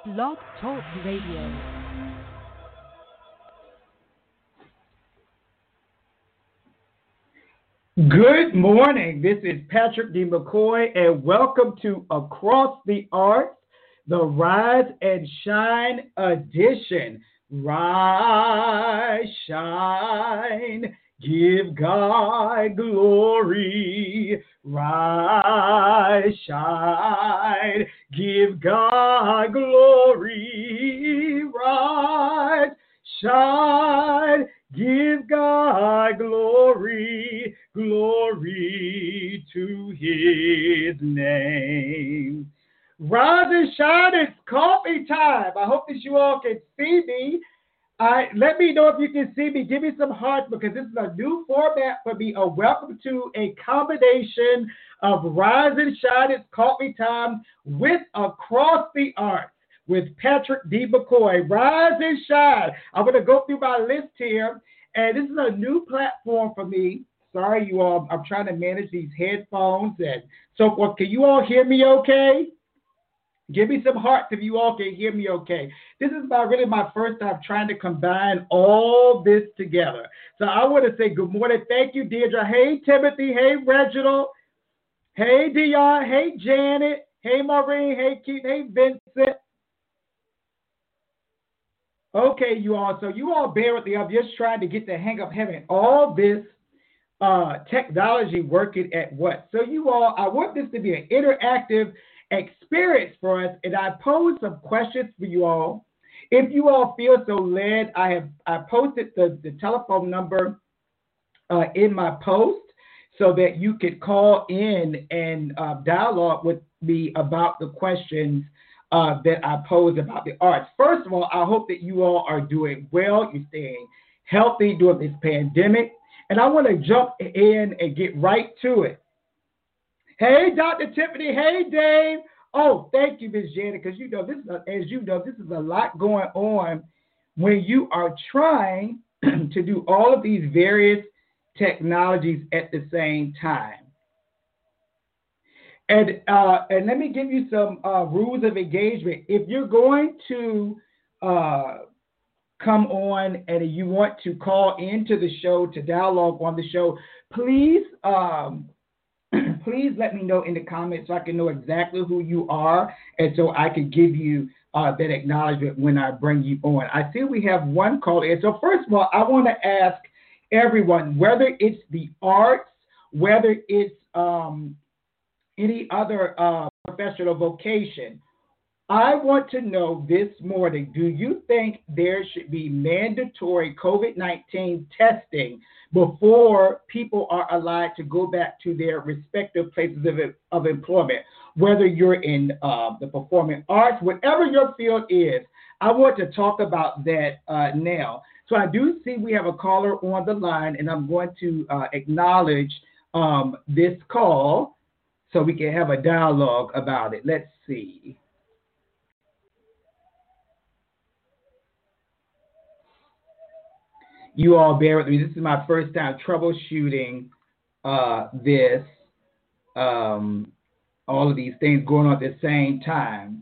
Blog Talk Radio. Good morning. This is Patrick D. McCoy, and welcome to Across the Arts, the Rise and Shine edition. Rise, shine, give God glory. Rise, shine, give God glory. Rise, shine, give God glory, glory to his name. Rise and shine, it's coffee time. I hope that you all can see me. Let me know if you can see me. Give me some hearts because this is a new format for me. Welcome to a combination of Rise and Shine, it's coffee time with Across the Arts with Patrick D. McCoy. Rise and shine. I'm going to go through my list here, and this is a new platform for me. Sorry, you all. I'm trying to manage these headphones and so forth. Can you all hear me okay? Give me some hearts if you all can hear me okay. This is really my first time trying to combine all this together. So I want to say good morning. Thank you, Deirdre. Hey, Timothy. Hey, Reginald. Hey, Dion. Hey, Janet. Hey, Maureen. Hey, Keith. Hey, Vincent. Okay, you all. So you all bear with me. I'm just trying to get the hang of having all this technology working at once. So you all, I want this to be an interactive experience for us, and I posed some questions for you all. If you all feel so led, I posted the telephone number in my post so that you could call in and dialogue with me about the questions that I pose about the arts. First of all, I hope that you all are doing well. You're staying healthy during this pandemic. And I want to jump in and get right to it. Hey, Dr. Tiffany. Hey, Dave. Oh, thank you, Ms. Janet, because this is a lot going on when you are trying to do all of these various technologies at the same time. And let me give you some rules of engagement. If you're going to come on and you want to call into the show to dialogue on the show, please please let me know in the comments so I can know exactly who you are and so I can give you that acknowledgement when I bring you on. I see we have one caller. And so first of all, I want to ask everyone, whether it's the arts, whether it's any other professional vocation, I want to know this morning, do you think there should be mandatory COVID-19 testing before people are allowed to go back to their respective places of employment, whether you're in the performing arts, whatever your field is? I want to talk about that now. So I do see we have a caller on the line, and I'm going to acknowledge this call so we can have a dialogue about it. Let's see. You all bear with me. This is my first time troubleshooting this, all of these things going on at the same time.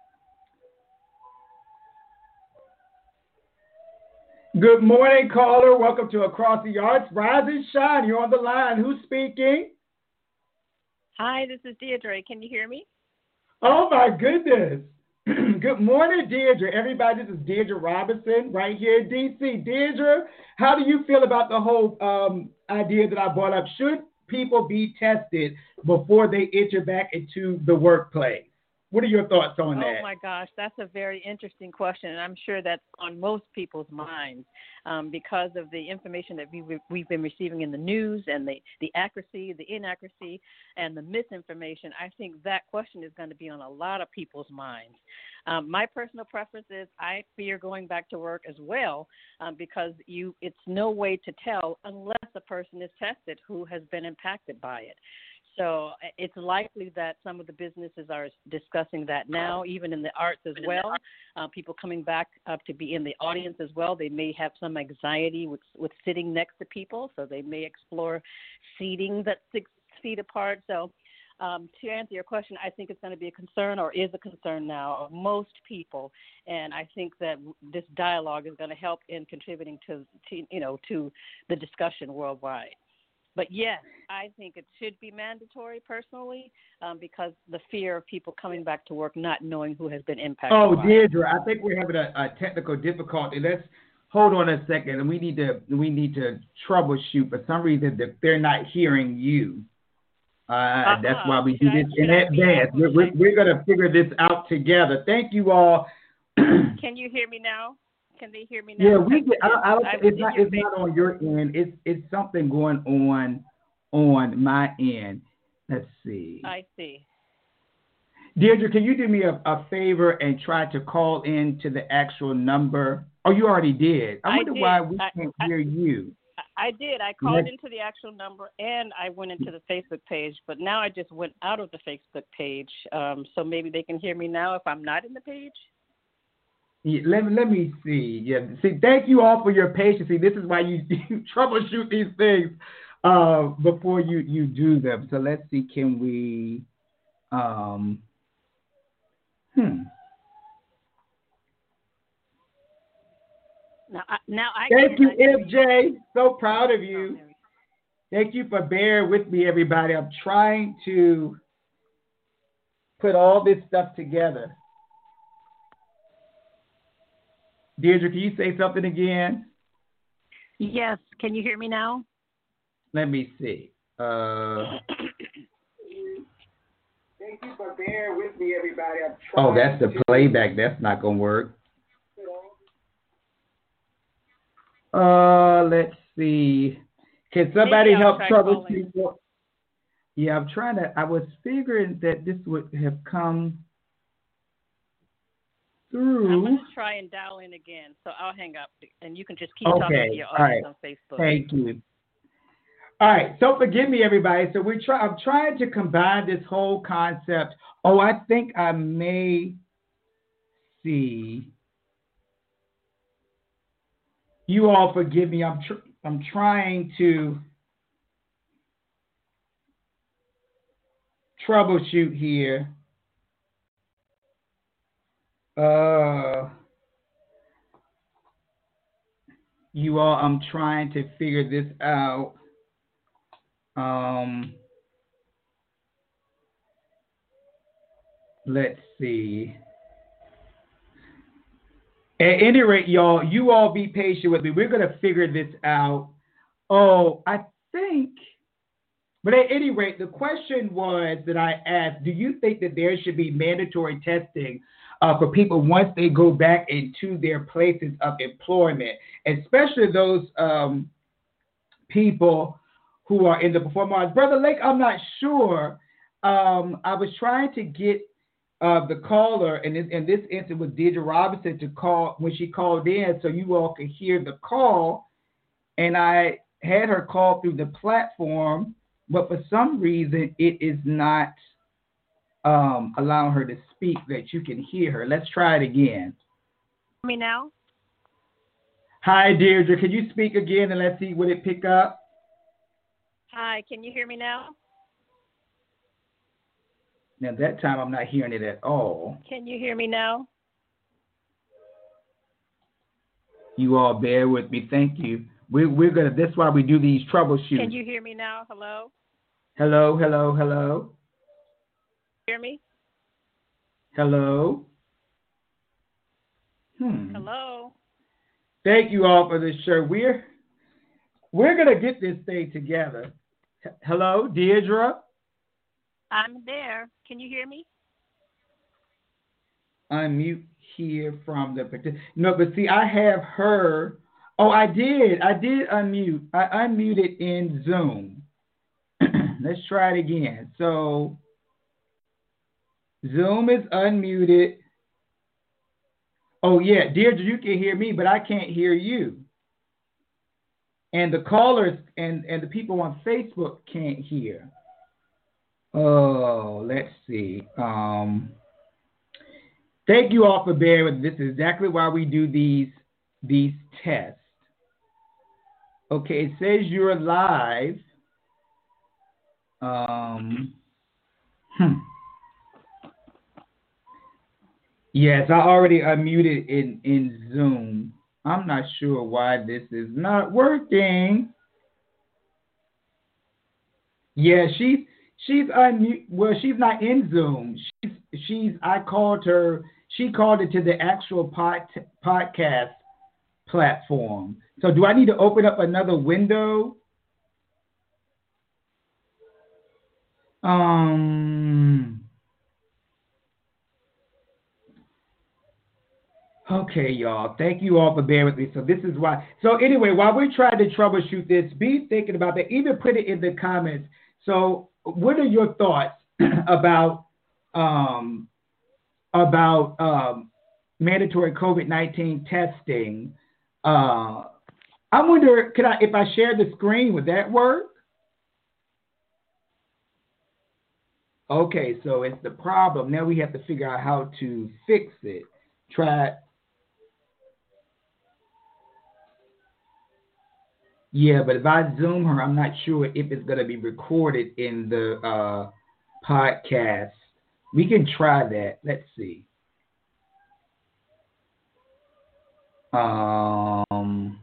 Good morning, caller. Welcome to Across the Arts. Rise and shine. You're on the line. Who's speaking? Hi, this is Deirdre. Can you hear me? Oh, my goodness. Good morning, Deirdre. Everybody, this is Deirdre Robinson right here in D.C. Deirdre, how do you feel about the whole idea that I brought up? Should people be tested before they enter back into the workplace? What are your thoughts on that? Oh, my gosh, that's a very interesting question, and I'm sure that's on most people's minds because of the information that we've been receiving in the news and the accuracy, the inaccuracy, and the misinformation. I think that question is going to be on a lot of people's minds. My personal preference is I fear going back to work as well because it's no way to tell unless a person is tested who has been impacted by it. So it's likely that some of the businesses are discussing that now, even in the arts as well. People coming back up to be in the audience as well. They may have some anxiety with sitting next to people, so they may explore seating that's 6 feet apart. So To answer your question, I think it's going to be a concern, or is a concern now, of most people, and I think that this dialogue is going to help in contributing to the discussion worldwide. But yes, I think it should be mandatory personally, because the fear of people coming back to work not knowing who has been impacted. Oh, by Deirdre, I think we're having a technical difficulty. Let's hold on a second, and we need to troubleshoot. For some reason, they're not hearing you. That's why we do this in advance. We're going to figure this out together. Thank you all. Can you hear me now? Can they hear me now? Yeah, we get. It's not on your end. It's something going on my end. Let's see. I see. Deirdre, can you do me a favor and try to call in to the actual number? Oh, you already did. I wonder why we can't hear you. I did. I called into the actual number, and I went into the Facebook page, but now I just went out of the Facebook page. So maybe they can hear me now if I'm not in the page. Yeah, let me see. Yeah, see, thank you all for your patience. See, this is why you troubleshoot these things before you do them. So let's see. Can we? Now I Thank you, MJ. So proud of you. Thank you for bearing with me, everybody. I'm trying to put all this stuff together. Deirdre, can you say something again? Yes. Can you hear me now? Let me see. Thank you for bearing with me, everybody. I'm trying that's the playback. That's not going to work. Let's see. Can somebody help troubleshoot? Yeah, I'm trying to. I was figuring that this would have come through. I'm going to try and dial in again, so I'll hang up, and you can just keep talking to your audience on Facebook. Thank you. All right, so forgive me, everybody. So I'm trying to combine this whole concept. Oh, I think I may see. You all forgive me. I'm trying to troubleshoot here. You all, I'm trying to figure this out. Let's see. At any rate, y'all, you all be patient with me. We're going to figure this out. Oh, I think, but at any rate, the question was that I asked, do you think that there should be mandatory testing for people once they go back into their places of employment, especially those people who are in the performing arts? Brother Lake, I'm not sure. I was trying to get the caller, and in this instance was Deirdre Robinson, to call when she called in so you all could hear the call. And I had her call through the platform, but for some reason it is not allowing her to speak that you can hear her. Let's try it again. Me now? Hi, Deirdre. Can you speak again and let's see would it pick up? Hi, can you hear me now? Now, that time I'm not hearing it at all. Can you hear me now? You all bear with me. Thank you. We're gonna. That's why we do these troubleshoots. Can you hear me now? Hello? Hello, hello, hello. Hear me? Hello? Hello? Thank you all for this show. We're gonna get this thing together. Hello, Deirdre? I'm there. Can you hear me? Unmute here from the... No, but see, I have her... Oh, I did unmute. I unmuted in Zoom. Let's try it again. So, Zoom is unmuted. Oh, yeah, Deirdre, you can hear me, but I can't hear you. And the callers and the people on Facebook can't hear. Oh, let's see. Thank you all for bearing with me. This is exactly why we do these tests. Okay, it says you're live. Hmm. Yes, I already unmuted in Zoom. I'm not sure why this is not working. Yeah, she's unmute. Well, she's not in Zoom. She's. I called her. She called it to the actual podcast platform. So, do I need to open up another window? Um. Okay, y'all. Thank you all for bearing with me. So this is why. So anyway, while we're trying to troubleshoot this, be thinking about that. Even put it in the comments. So, what are your thoughts about um, mandatory COVID-19 testing? I wonder, if I share the screen, would that work? Okay, so it's the problem. Now we have to figure out how to fix it. Try. Yeah, but if I Zoom her, I'm not sure if it's going to be recorded in the podcast. We can try that. Let's see. Um,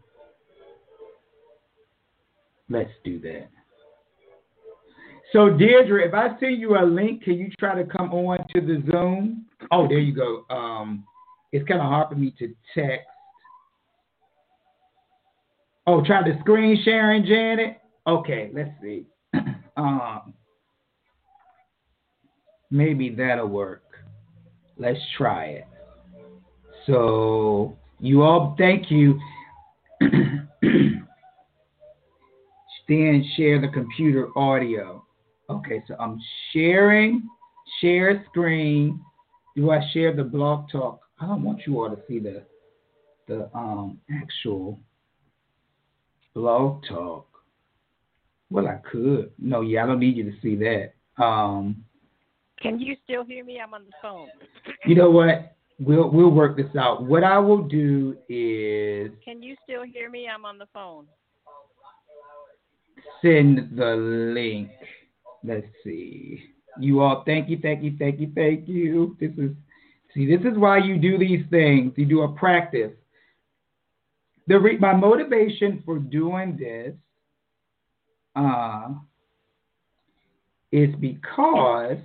let's do that. So, Deirdre, if I send you a link, can you try to come on to the Zoom? Oh, there you go. It's kind of hard for me to text. Oh, try the screen sharing, Janet. Okay, let's see. Maybe that'll work. Let's try it. So, you all, thank you. Then share the computer audio. Okay, so I'm share screen. Do I share the blog talk? I don't want you all to see the actual blog talk. Well, I could. No, yeah, I don't need you to see that. Can you still hear me? I'm on the phone. You know what? We'll work this out. What I will do is. Can you still hear me? I'm on the phone. Send the link. Let's see. You all, thank you. This is why you do these things. You do a practice. My motivation for doing this is because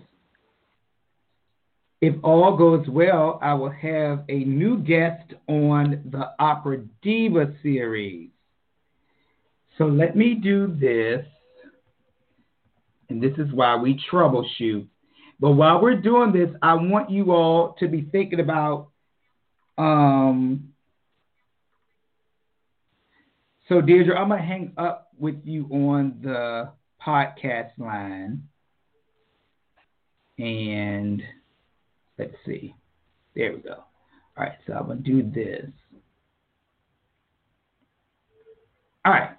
if all goes well, I will have a new guest on the Opera Diva series. So let me do this, and this is why we troubleshoot. But while we're doing this, I want you all to be thinking about, so Deirdre, I'm going to hang up with you on the podcast line, and let's see. There we go. All right, so I'm going to do this. All right.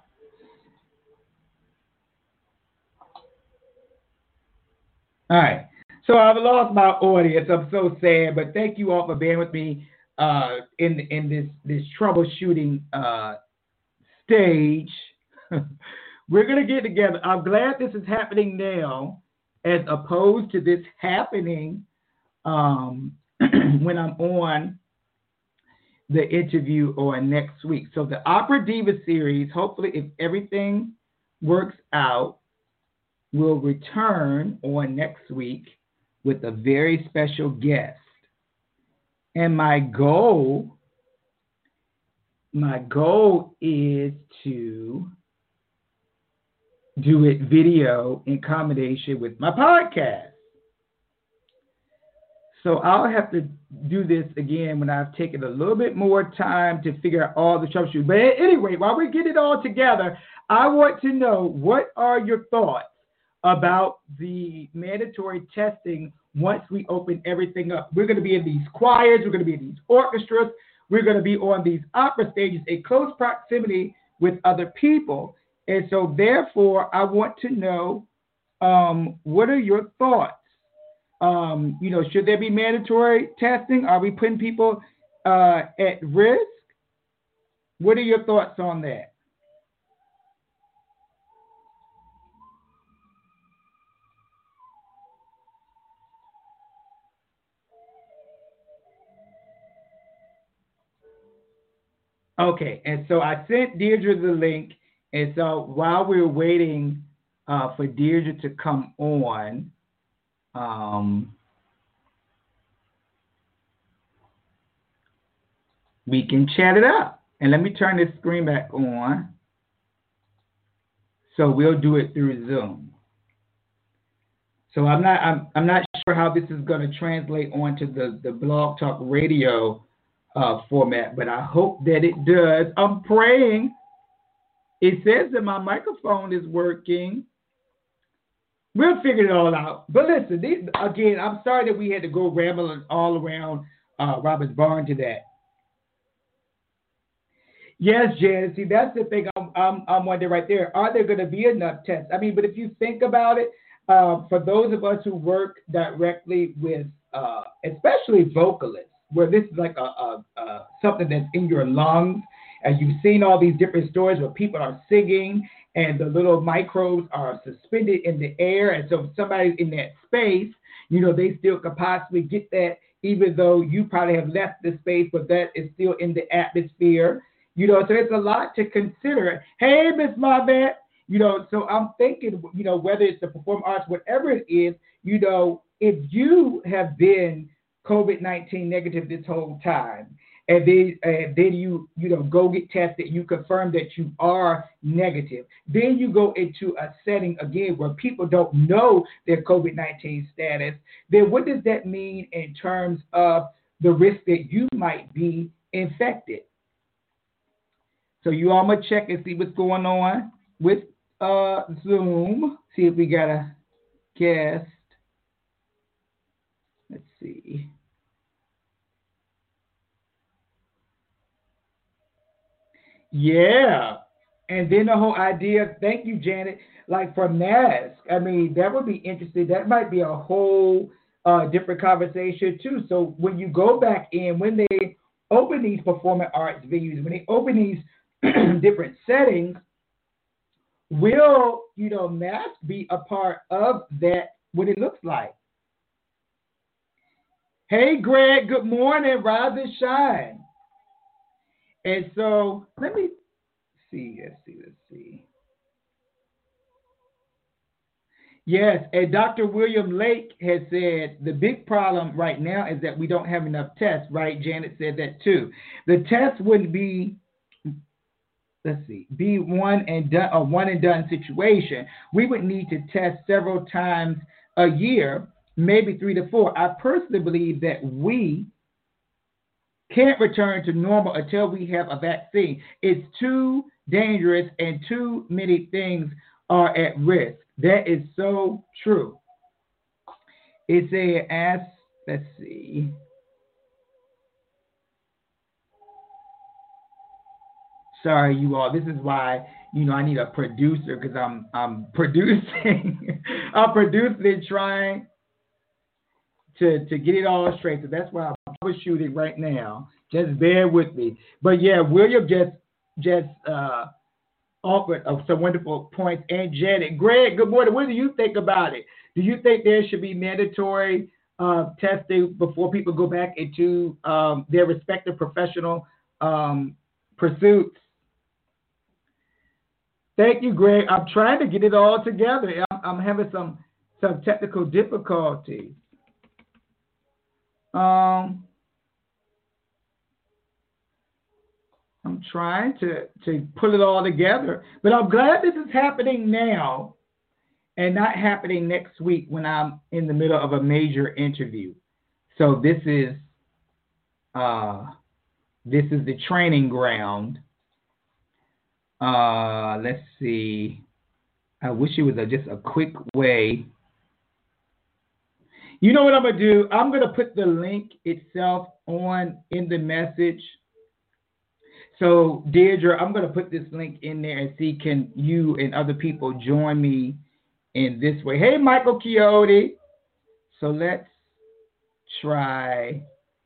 All right. So I've lost my audience. I'm so sad, but thank you all for being with me in this troubleshooting stage. We're gonna get together. I'm glad this is happening now, as opposed to this happening when I'm on the interview or next week. So the Opera Diva series, hopefully, if everything works out, will return on next week with a very special guest. And my goal is to do it video in combination with my podcast. So I'll have to do this again when I've taken a little bit more time to figure out all the troubleshooting. But anyway, while we get it all together, I want to know, what are your thoughts about the mandatory testing once we open everything up? We're going to be in these choirs, we're going to be in these orchestras, we're going to be on these opera stages in close proximity with other people. And so therefore, I want to know, what are your thoughts? Should there be mandatory testing? Are we putting people at risk? What are your thoughts on that? Okay, and so I sent Deirdre the link, and so while we're waiting for Deirdre to come on, um, we can chat it up. And let me turn this screen back on. So we'll do it through Zoom. So I'm not sure how this is going to translate onto the Blog Talk Radio format, but I hope that it does. I'm praying. It says that my microphone is working. We'll figure it all out. But listen, again, I'm sorry that we had to go rambling all around Robert's Barn to that. Yes, Jan. See, that's the thing I'm wondering right there. Are there going to be enough tests? I mean, but if you think about it, for those of us who work directly with, especially vocalists, where this is like something that's in your lungs, and you've seen all these different stories where people are singing and the little microbes are suspended in the air, and so if somebody's in that space, they still could possibly get that, even though you probably have left the space, but that is still in the atmosphere. So it's a lot to consider. Hey, Miss Marvette, so I'm thinking, whether it's the performing arts, whatever it is, if you have been COVID-19 negative this whole time, and then you go get tested, you confirm that you are negative, then you go into a setting again where people don't know their COVID-19 status, then what does that mean in terms of the risk that you might be infected? So you all gonna check and see what's going on with Zoom. See if we got a guest. Let's see. Yeah. And then the whole idea, thank you, Janet, like for mask. I mean, that would be interesting. That might be a whole different conversation too. So when you go back in, when they open these performing arts venues, when they open these different settings, will mask be a part of that? What it looks like? Hey, Greg. Good morning. Rise and shine. And so let me see. Let's see. Yes, and Dr. William Lake has said the big problem right now is that we don't have enough tests. Right? Janet said that too. The tests wouldn't be. Let's see, be one and done, a one and done situation. We would need to test several times a year, maybe 3 to 4. I personally believe that we can't return to normal until we have a vaccine. It's too dangerous and too many things are at risk. That is so true. It's let's see. Sorry, you all. This is why I need a producer because I'm producing. I'm producing and trying to get it all straight. So that's why I'm troubleshooting right now. Just bear with me. But yeah, William just offered some wonderful points, and Janet. Greg, good morning. What do you think about it? Do you think there should be mandatory testing before people go back into their respective professional pursuits? Thank you, Greg. I'm trying to get it all together. I'm having some technical difficulties. I'm trying to pull it all together, but I'm glad this is happening now and not happening next week when I'm in the middle of a major interview. So this is the training ground. Let's see. I wish it was just a quick way. You know what I'm going to do? I'm going to put the link itself in the message. So, Deirdre, I'm going to put this link in there and see can you and other people join me in this way. Hey, Michael Quixote. So let's try.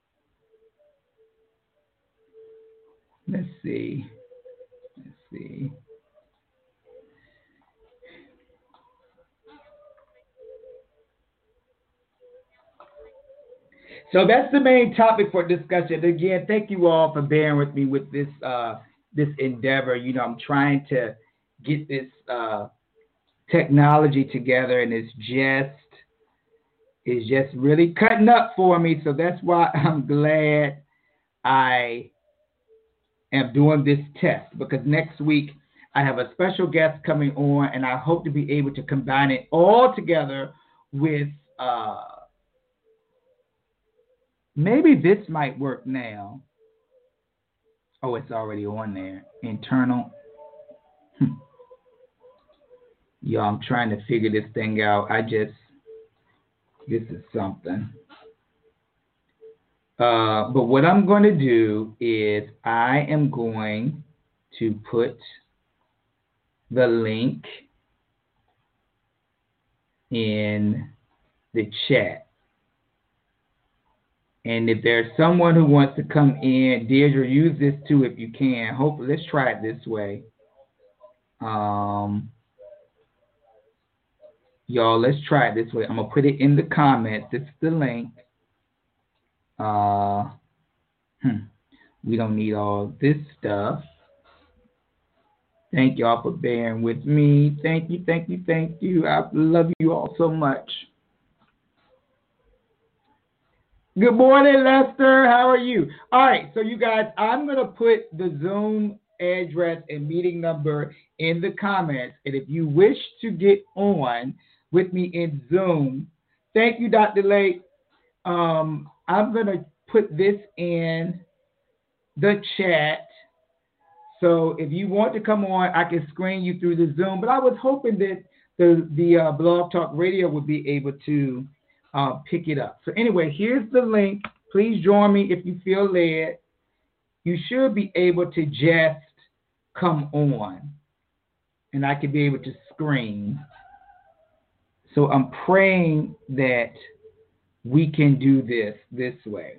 Let's see. So that's the main topic for discussion. Again, thank you all for bearing with me with this this endeavor. I'm trying to get this technology together, and it's just really cutting up for me. So that's why I'm glad I am doing this test, because next week I have a special guest coming on, and I hope to be able to combine it all together with maybe this might work now. Oh, it's already on there. Internal. Yo, I'm trying to figure this thing out. This is something. But what I'm going to do is I am going to put the link in the chat. And if there's someone who wants to come in, Deirdre, use this too if you can. Hopefully, let's try it this way. Y'all, let's try it this way. I'm going to put it in the comments. This is the link. We don't need all this stuff. Thank y'all for bearing with me. Thank you, thank you, thank you. I love you all so much. Good morning, Lester. How are you? All right, so you guys, I'm going to put the Zoom address and meeting number in the comments. And if you wish to get on with me in Zoom, thank you, Dr. Lake. I'm going to put this in the chat. So if you want to come on, I can screen you through the Zoom. But I was hoping that the Blog Talk Radio would be able to pick it up. So anyway, here's the link. Please join me if you feel led. You should be able to just come on, and I could be able to screen. So I'm praying that we can do this way.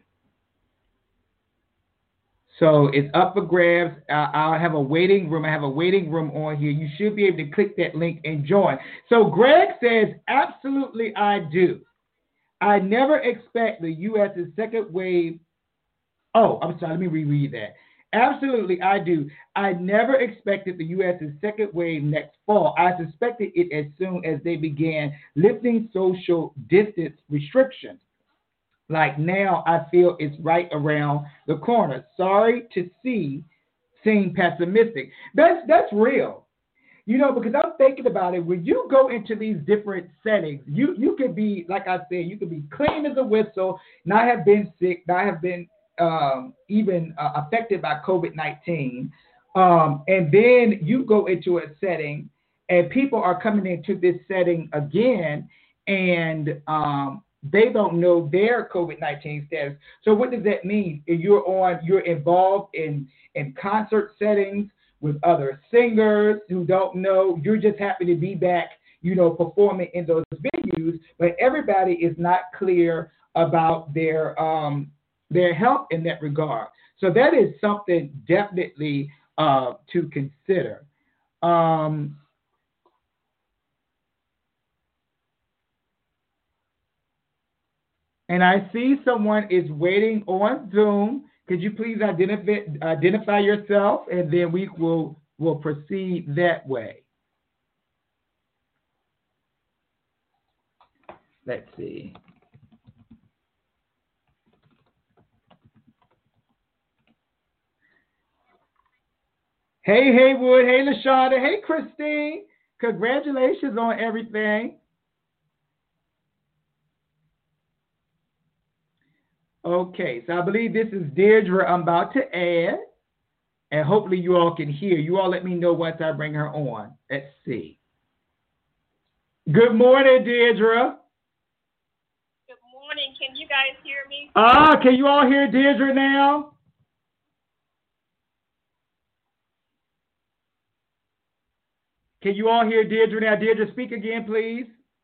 So it's up for grabs. I'll have a waiting room. I have a waiting room on here. You should be able to click that link and join. So Greg says, absolutely I do. I never expect the U.S.'s second wave. Oh, I'm sorry. Let me reread that. Absolutely, I do. I never expected the U.S.'s second wave next fall. I suspected it as soon as they began lifting social distance restrictions. Like now, I feel it's right around the corner. Sorry to seem pessimistic. That's real. Because I'm thinking about it. When you go into these different settings, you could be, like I said, you could be clean as a whistle, not have been sick, not have been even affected by COVID-19. And then you go into a setting and people are coming into this setting again and they don't know their COVID-19 status. So what does that mean? You're involved in concert settings with other singers who don't know. You're just happy to be back, performing in those venues, but everybody is not clear about their health in that regard. So that is something definitely to consider. And I see someone is waiting on Zoom. Could you please identify yourself, and then we will proceed that way. Let's see. Hey, Haywood. Hey, LaShonda. Hey, Christine. Congratulations on everything. Okay, so I believe this is Deirdre I'm about to add, and hopefully you all can hear. You all let me know once I bring her on. Let's see. Good morning, Deirdre. Good morning. Can you guys hear me? Can you all hear Deirdre now? Can you all hear Deirdre now? Deirdre, speak again, please.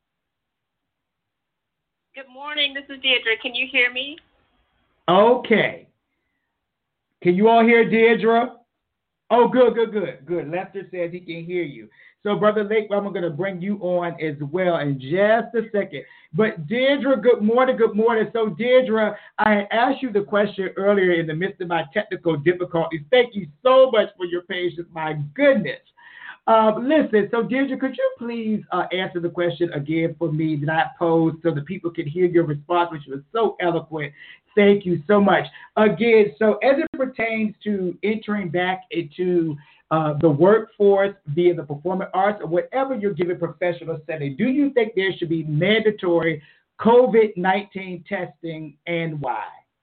Good morning. This is Deirdre. Can you hear me? Okay. Can you all hear Deirdre? Oh, good. Lester says he can hear you. So, Brother Lake, I'm going to bring you on as well in just a second. But, Deirdre, good morning. So, Deirdre, I had asked you the question earlier in the midst of my technical difficulties. Thank you so much for your patience. My goodness. Listen, so, Deirdre, could you please answer the question again for me that I posed so that people can hear your response, which was so eloquent. Thank you so much. Again, so as it pertains to entering back into the workforce via the performing arts or whatever you're given professional setting, do you think there should be mandatory COVID-19 testing and why?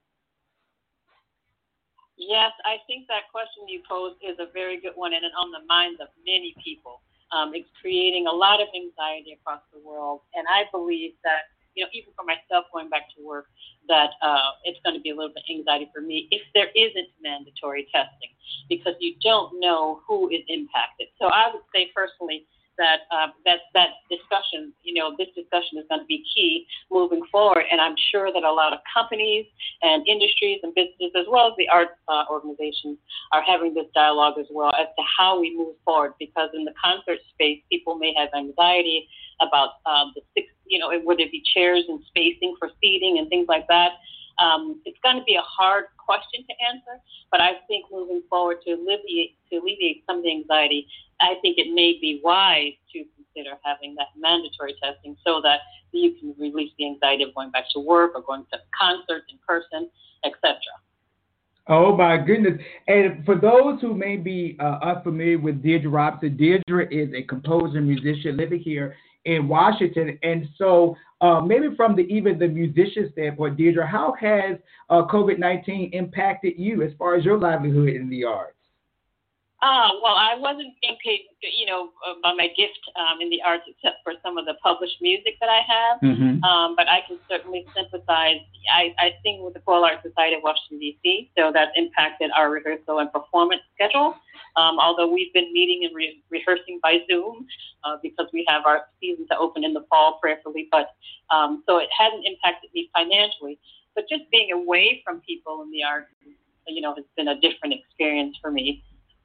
Yes, I think that question you posed is a very good one and on the minds of many people. It's creating a lot of anxiety across the world, and I believe that, even for myself going back to work, that it's going to be a little bit anxiety for me if there isn't mandatory testing, because you don't know who is impacted. So I would say personally that that discussion, this discussion is going to be key moving forward, and I'm sure that a lot of companies and industries and businesses, as well as the arts organizations, are having this dialogue as well as to how we move forward, because in the concert space, people may have anxiety about the six, whether it be chairs and spacing for seating and things like that. It's going to be a hard question to answer, but I think moving forward to alleviate some of the anxiety, I think it may be wise to consider having that mandatory testing so that you can release the anxiety of going back to work or going to concerts in person, etc. Oh, my goodness. And for those who may be unfamiliar with Deirdre Robinson, Deirdre is a composer and musician living here in Washington. And so maybe from even the musician standpoint, Deirdre, how has COVID-19 impacted you as far as your livelihood in the arts? Well, I wasn't being paid, by my gift in the arts, except for some of the published music that I have. Mm-hmm. But I can certainly sympathize. I sing with the Choral Arts Society of Washington, D.C., so that's impacted our rehearsal and performance schedule. Although we've been meeting and rehearsing by Zoom because we have our season to open in the fall, prayerfully. But so it hasn't impacted me financially. But just being away from people in the arts, has been a different experience for me.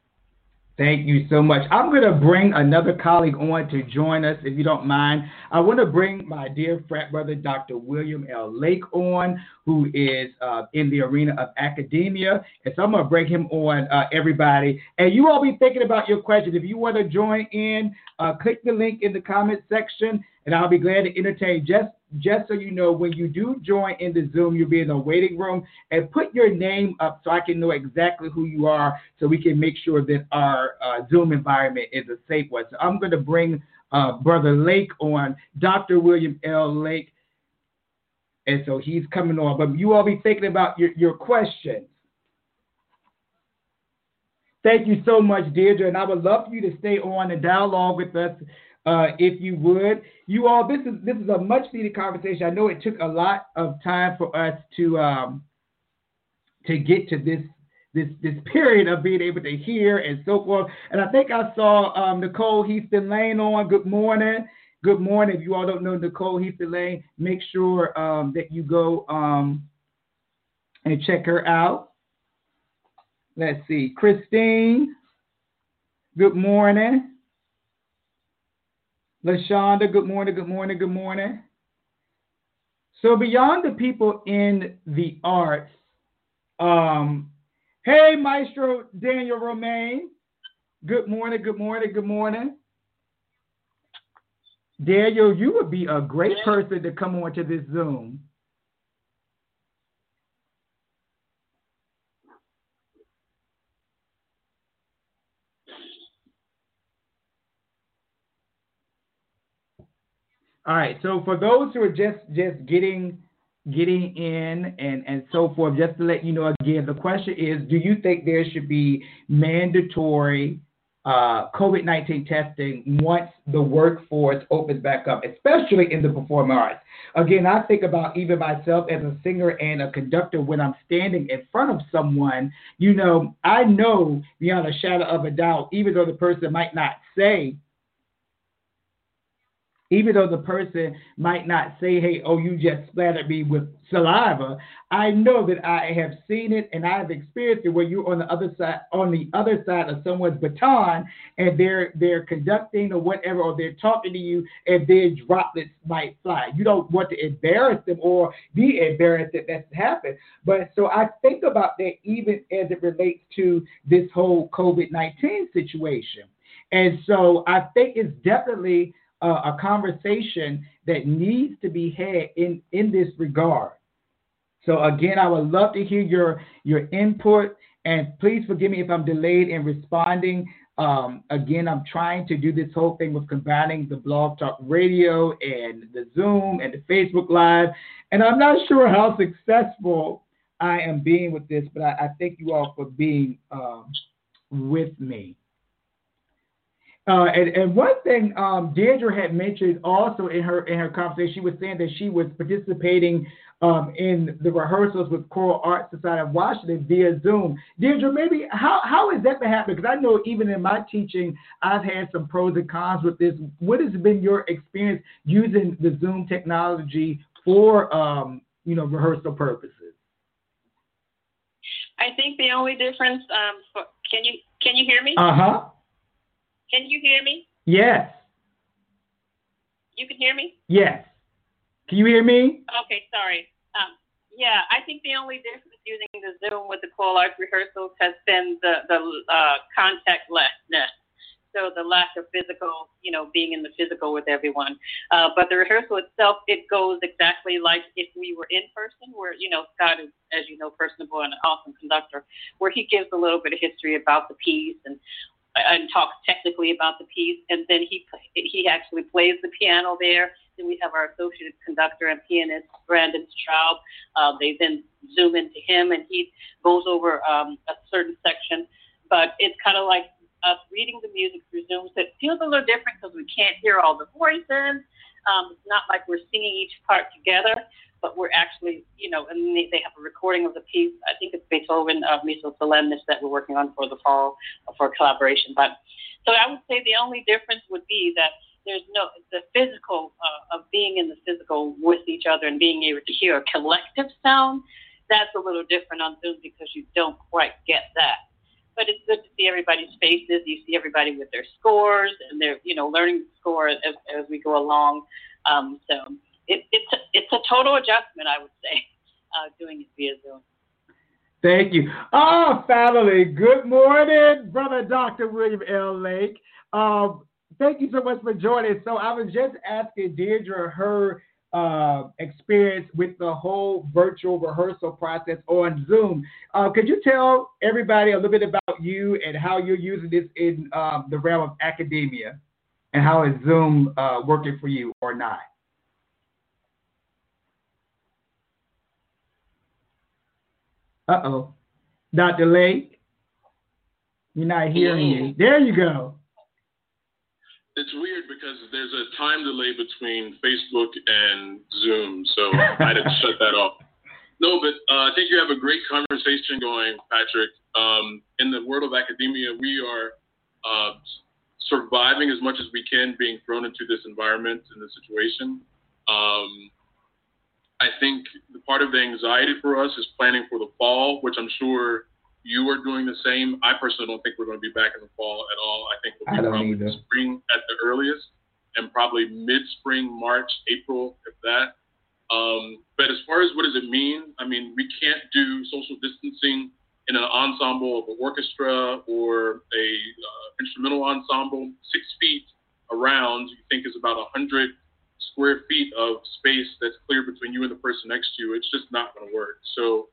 Thank you so much. I'm going to bring another colleague on to join us, if you don't mind. I want to bring my dear frat brother, Dr. William L. Lake, on, who is in the arena of academia. And so I'm going to bring him on, everybody. And you all be thinking about your questions. If you want to join in, click the link in the comment section, and I'll be glad to entertain. Just so you know, when you do join in the Zoom, you'll be in the waiting room, and put your name up so I can know exactly who you are, so we can make sure that our Zoom environment is a safe one. So I'm going to bring Brother Lake on, Dr. William L. Lake, and so he's coming on. But you all be thinking about your questions. Thank you so much, Deirdre, and I would love for you to stay on and dialogue with us. If you would, you all, this is a much needed conversation. I know it took a lot of time for us to get to this period of being able to hear and so forth. And I think I saw Nicole Houston Lane on. Good morning. If you all don't know Nicole Houston Lane, make sure that you go and check her out. Let's see, Christine. Good morning. LaShonda, good morning. So beyond the people in the arts, hey, Maestro Daniel Romaine, good morning. Daniel, you would be a great person to come on to this Zoom. All right, so for those who are just getting in and so forth, just to let you know again, the question is, do you think there should be mandatory COVID-19 testing once the workforce opens back up, especially in the performing arts? Again, I think about even myself as a singer and a conductor when I'm standing in front of someone, I know beyond a shadow of a doubt, even though the person might not say even though the person might not say, hey, oh, you just splattered me with saliva, I know that I have seen it and I have experienced it where you're on the other side of someone's baton and they're conducting or whatever, or they're talking to you and their droplets might fly. You don't want to embarrass them or be embarrassed that that's happened. But so I think about that even as it relates to this whole COVID-19 situation. And so I think it's definitely a conversation that needs to be had in this regard. So again, I would love to hear your input, and please forgive me if I'm delayed in responding. Again, I'm trying to do this whole thing with combining the Blog Talk Radio and the Zoom and the Facebook Live, and I'm not sure how successful I am being with this, but I thank you all for being with me. And one thing Deirdre had mentioned also in her conversation, she was saying that she was participating in the rehearsals with Choral Arts Society of Washington via Zoom. Deirdre, maybe how has that been happening? Because I know even in my teaching, I've had some pros and cons with this. What has been your experience using the Zoom technology for rehearsal purposes? I think the only difference. Can you hear me? Can you hear me? Yes. You can hear me? Yes. Can you hear me? Okay, sorry. Yeah, I think the only difference using the Zoom with the choral arts rehearsals has been the contactlessness. So the lack of physical, being in the physical with everyone. But the rehearsal itself, it goes exactly like if we were in person, where, Scott is, as you know, personable and an awesome conductor, where he gives a little bit of history about the piece and talks technically about the piece, and then he actually plays the piano there. Then we have our associate conductor and pianist, Brandon Straub. They then zoom into him, and he goes over a certain section. But it's kind of like us reading the music through Zoom. So it feels a little different because we can't hear all the voices. It's not like we're singing each part together, but we're actually, and they have a recording of the piece. I think it's Beethoven, Missa Solemnis, that we're working on for the fall for collaboration. But so I would say the only difference would be that there's the physical of being in the physical with each other and being able to hear a collective sound. That's a little different on Zoom because you don't quite get that. But it's good to see everybody's faces. You see everybody with their scores, and they're, learning the score as we go along. So it's a total adjustment, I would say, doing it via Zoom. Thank you. Oh, family, good morning, Brother Dr. William L. Lake. Thank you so much for joining. So I was just asking Deirdre her experience with the whole virtual rehearsal process on Zoom. Could you tell everybody a little bit about you and how you're using this in the realm of academia, and how is Zoom working for you or not? Uh-oh. Dr. Lake, you're not hearing me. There you go. It's weird because there's a time delay between Facebook and Zoom, so I had to shut that off. No, but I think you have a great conversation going, Patrick. In the world of academia, we are surviving as much as we can being thrown into this environment, in this situation. I think the part of the anxiety for us is planning for the fall, which I'm sure you are doing the same. I personally don't think we're going to be back in the fall at all. I think we'll be probably in spring at the earliest, and probably mid-spring, March, April, if that. But as far as what does it mean? I mean, we can't do social distancing in an ensemble of an orchestra or a instrumental ensemble 6 feet around. You think is about 100 square feet of space that's clear between you and the person next to you. It's just not going to work. So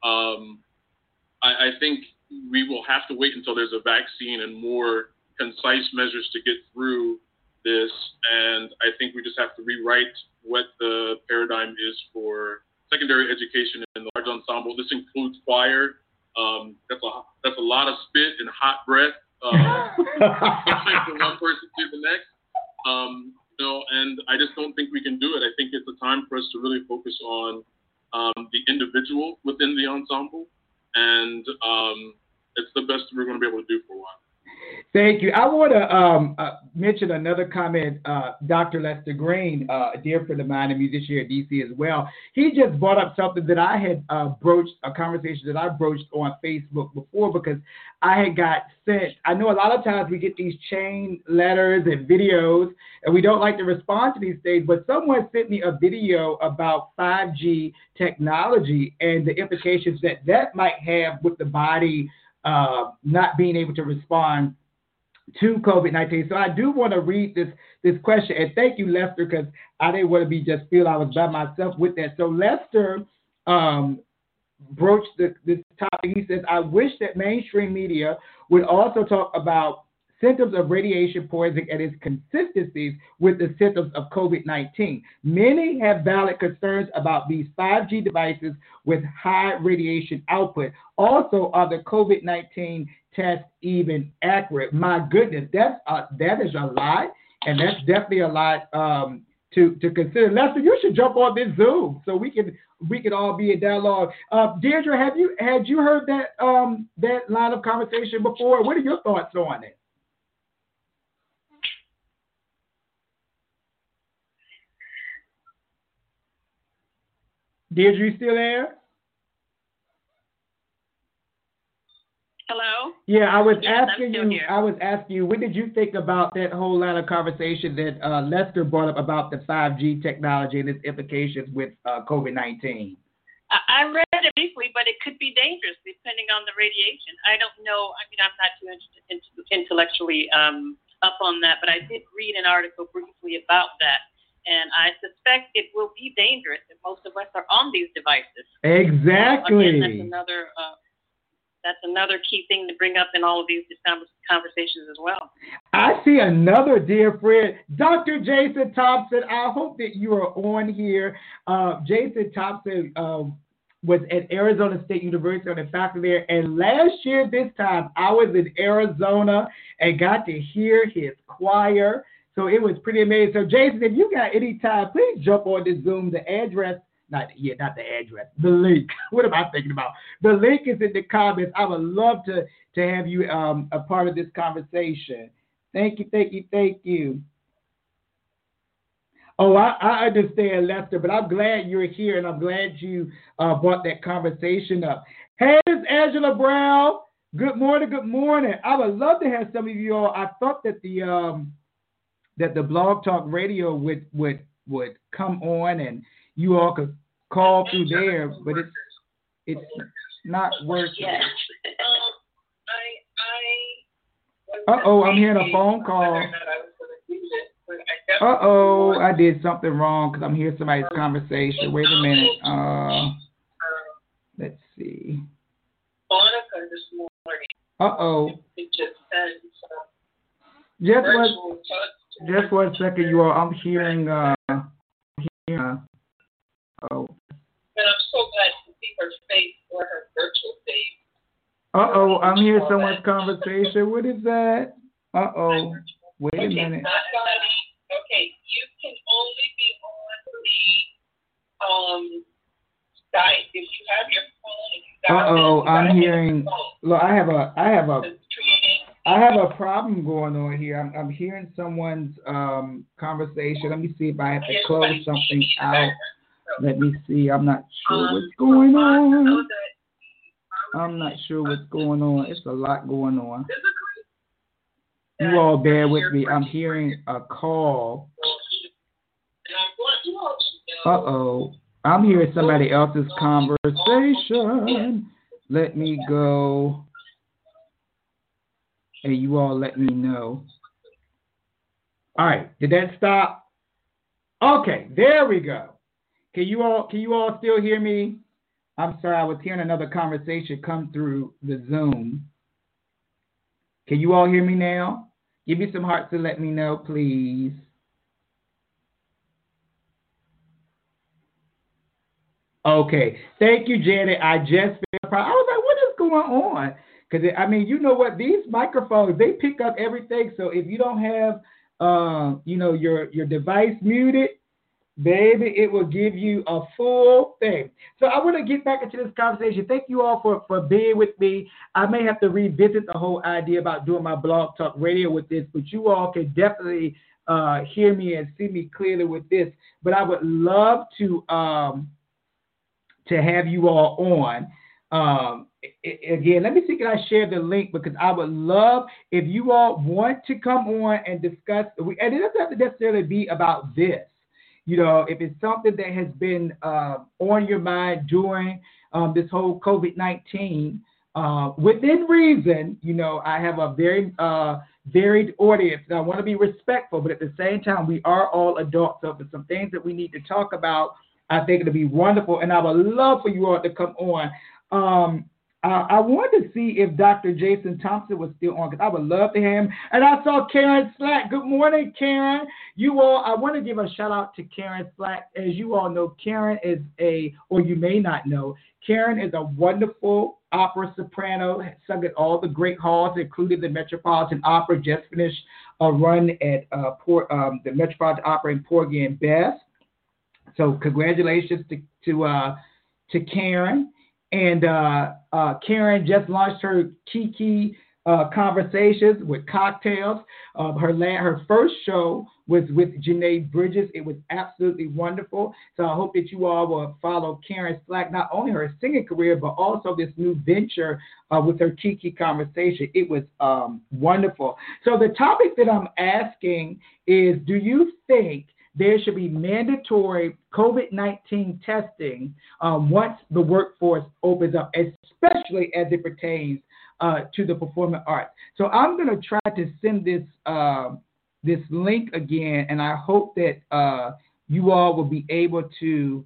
I think we will have to wait until there's a vaccine and more concise measures to get through this. And I think we just have to rewrite what the paradigm is for secondary education in the large ensemble. This includes choir. That's a lot of spit and hot breath from one person to the next. And I just don't think we can do it. I think it's a time for us to really focus on the individual within the ensemble, and it's the best we're going to be able to do for a while. Thank you. I want to mention another comment. Dr. Lester Green, a dear friend of mine, a musician here at DC as well, he just brought up something that I had broached, a conversation that I broached on Facebook before, because I had got sent. I know a lot of times we get these chain letters and videos, and we don't like to respond to these things, but someone sent me a video about 5G technology and the implications that that might have with the body not being able to respond to COVID-19. So I do want to read this question, and thank you, Lester, because I didn't want to be just feel I was by myself with that. So Lester broached this topic. He says, I wish that mainstream media would also talk about symptoms of radiation poisoning and its consistencies with the symptoms of COVID-19. Many have valid concerns about these 5G devices with high radiation output. Also, are the COVID-19 tests even accurate? My goodness, that is a lot, and that's definitely a lot to consider. Lester, you should jump on this Zoom so we can all be in dialogue. Deirdre, had you heard that line of conversation before? What are your thoughts on it? Deirdre, you still there? Hello? Yeah, I was asking you, what did you think about that whole line of conversation that Lester brought up about the 5G technology and its implications with COVID-19? I read it briefly, but it could be dangerous depending on the radiation. I don't know. I mean, I'm not too intellectually up on that, but I did read an article briefly about that. And I suspect it will be dangerous if most of us are on these devices. Exactly. Again, that's another key thing to bring up in all of these conversations as well. I see another dear friend, Dr. Jason Thompson. I hope that you are on here. Jason Thompson was at Arizona State University on the faculty there. And last year, this time, I was in Arizona and got to hear his choir. So it was pretty amazing. So Jason, if you got any time, please jump on this Zoom. The address, not the address, the link. What am I thinking about? The link is in the comments. I would love to have you a part of this conversation. Thank you. Oh, I understand, Lester, but I'm glad you're here, and I'm glad you brought that conversation up. Hey, it's Angela Brown. Good morning. I would love to have some of you all. I thought that the Blog Talk Radio would come on and you all could call through there, but it's not working. I'm hearing a phone call. I did something wrong because I'm hearing somebody's conversation. Wait a minute. Let's see. Monica this morning. It just said Just one second, you all. I'm hearing. And I'm so glad to see her face or her virtual face. I'm hearing someone's conversation. What is that? Wait a minute. Okay, you can only be on the Skype if you have your phone. I'm hearing. Look, I have a problem going on here. I'm hearing someone's conversation. Let me see if I have to close something out. Let me see. I'm not sure what's going on. It's a lot going on. You all bear with me. I'm hearing a call. I'm hearing somebody else's conversation. Let me go. And you all let me know. All right. Did that stop? Okay. There we go. Can you all still hear me? I'm sorry. I was hearing another conversation come through the Zoom. Can you all hear me now? Give me some hearts to let me know, please. Okay. Thank you, Janet. I just felt proud. I was like, what is going on? Because, you know what? These microphones, they pick up everything. So if you don't have, your device muted, Baby, it will give you a full thing. So I want to get back into this conversation. Thank you all for being with me. I may have to revisit the whole idea about doing my blog talk radio with this, but you all can definitely hear me and see me clearly with this. But I would love to have you all on. Again, let me see, can I share the link? Because I would love if you all want to come on and discuss, and it doesn't have to necessarily be about this. You know, if it's something that has been on your mind during this whole COVID-19, within reason, you know, I have a very varied audience, and I want to be respectful, but at the same time, we are all adults, so if there's some things that we need to talk about, I think it'll be wonderful, and I would love for you all to come on. I wanted to see if Dr. Jason Thompson was still on, because I would love to have him. And I saw Karen Slack. Good morning, Karen. You all, I want to give a shout out to Karen Slack. As you all know, Karen is or you may not know, Karen is a wonderful opera soprano, sung at all the great halls, including the Metropolitan Opera. Just finished a run at the Metropolitan Opera in Porgy and Bess. So congratulations to Karen. And Karen just launched her Kiki Conversations with Cocktails. Her first show was with Janae Bridges. It was absolutely wonderful. So I hope that you all will follow Karen Slack, not only her singing career, but also this new venture with her Kiki Conversation. It was wonderful. So the topic that I'm asking is, do you think there should be mandatory COVID-19 testing once the workforce opens up, especially as it pertains to the performing arts? So I'm going to try to send this link again, and I hope that you all will be able to,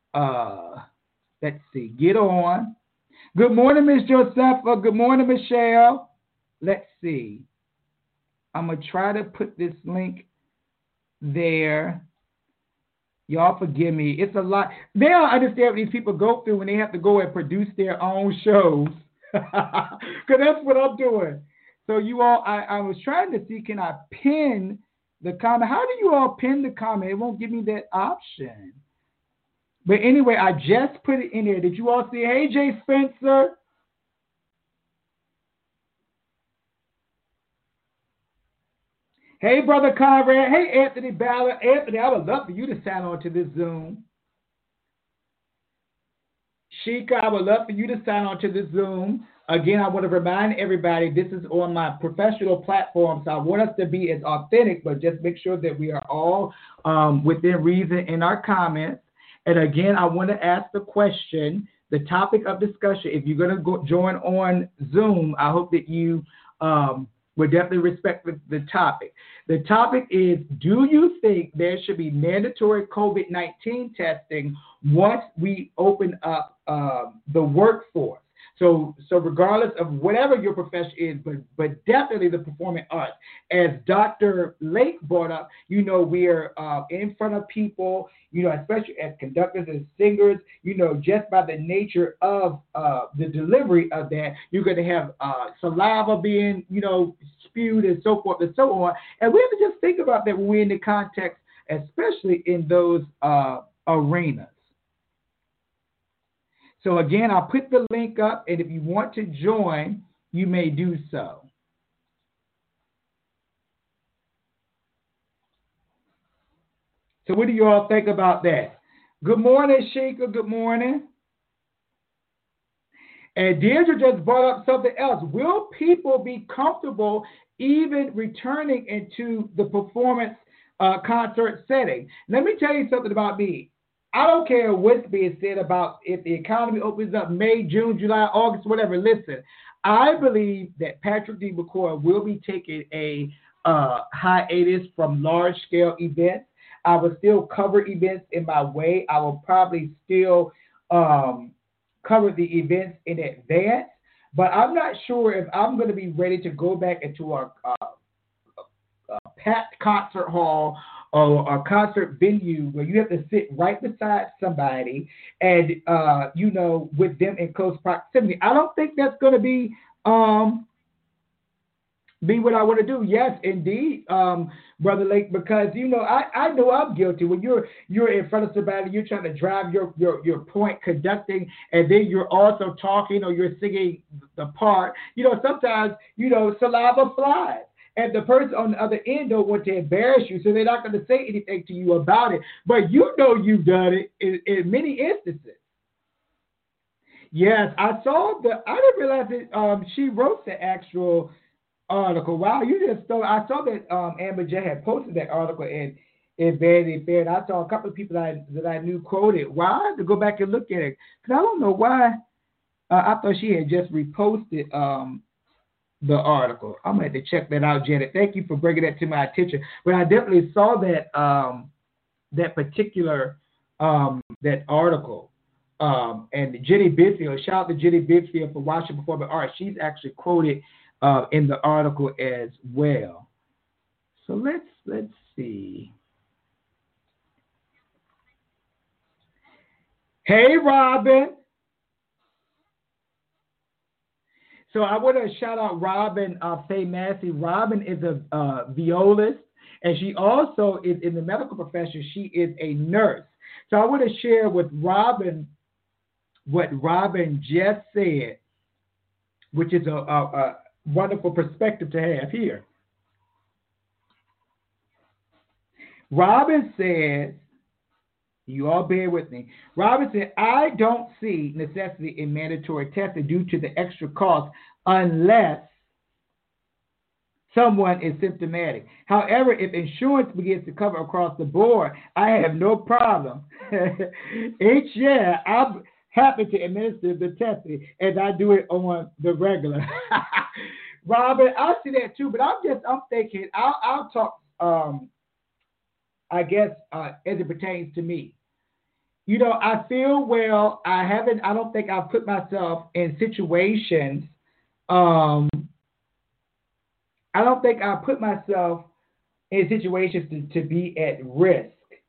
let's see, get on. Good morning, Ms. Josepha. Good morning, Michelle. Let's see. I'm going to try to put this link there. Y'all forgive me. It's a lot. Now I understand what these people go through when they have to go and produce their own shows. Because that's what I'm doing. So you all, I was trying to see, can I pin the comment? How do you all pin the comment? It won't give me that option. But anyway, I just put it in there. Did you all see it? Hey, Jay Spencer. Hey, Brother Conrad. Hey, Anthony Ballard. Anthony, I would love for you to sign on to this Zoom. Sheikah, I would love for you to sign on to this Zoom. Again, I want to remind everybody, this is on my professional platform, so I want us to be as authentic, but just make sure that we are all within reason in our comments. And again, I want to ask the question, the topic of discussion. If you're going to join on Zoom, I hope that you would definitely respect the topic. The topic is, do you think there should be mandatory COVID-19 testing once we open up the workforce? So regardless of whatever your profession is, but definitely the performing arts. As Dr. Lake brought up, you know, we're in front of people, you know, especially as conductors and singers, you know, just by the nature of the delivery of that, you're going to have saliva being, you know, spewed and so forth and so on. And we have to just think about that when we're in the context, especially in those arenas. So again, I'll put the link up, and if you want to join, you may do so. So what do you all think about that? Good morning, Sheikah. Good morning. And Deirdre just brought up something else. Will people be comfortable even returning into the performance concert setting? Let me tell you something about me. I don't care what's being said about if the economy opens up May, June, July, August, whatever. Listen, I believe that Patrick D. McCoy will be taking a hiatus from large-scale events. I will still cover events in my way. I will probably still cover the events in advance, but I'm not sure if I'm going to be ready to go back into a packed concert hall or a concert venue where you have to sit right beside somebody and, you know, with them in close proximity. I don't think that's going to be be what I want to do. Yes, indeed, Brother Lake, because I know I'm guilty. When you're in front of somebody, you're trying to drive your point, conducting, and then you're also talking or you're singing the part. Sometimes saliva flies. And the person on the other end don't want to embarrass you, so they're not going to say anything to you about it. But you've done it in many instances. Yes, I didn't realize that she wrote the actual article. Wow, I saw that Amber J had posted that article in Vanity Fair, and I saw a couple of people that I knew quoted. Wow, I had to go back and look at it because I don't know why. I thought she had just reposted the article. I'm going to have to check that out, Janet. Thank you for bringing that to my attention. But I definitely saw that that particular that article. And Jenny Bisfield, shout out to Jenny Bisfield for Washington Performing Arts. She's actually quoted in the article as well. So let's see. Hey, Robin. So I want to shout out Robin Faye Massey. Robin is a violist, and she also is in the medical profession. She is a nurse. So I want to share with Robin what Robin just said, which is a wonderful perspective to have here. Robin says, you all bear with me. Robin said, I don't see necessity in mandatory testing due to the extra cost unless someone is symptomatic. However, if insurance begins to cover across the board, I have no problem. Each year, I'm happy to administer the testing as I do it on the regular. Robin, I see that too, but I'm thinking, I'll talk, I guess, as it pertains to me. I feel well. I don't think I've put myself in situations. I don't think I've put myself in situations to be at risk.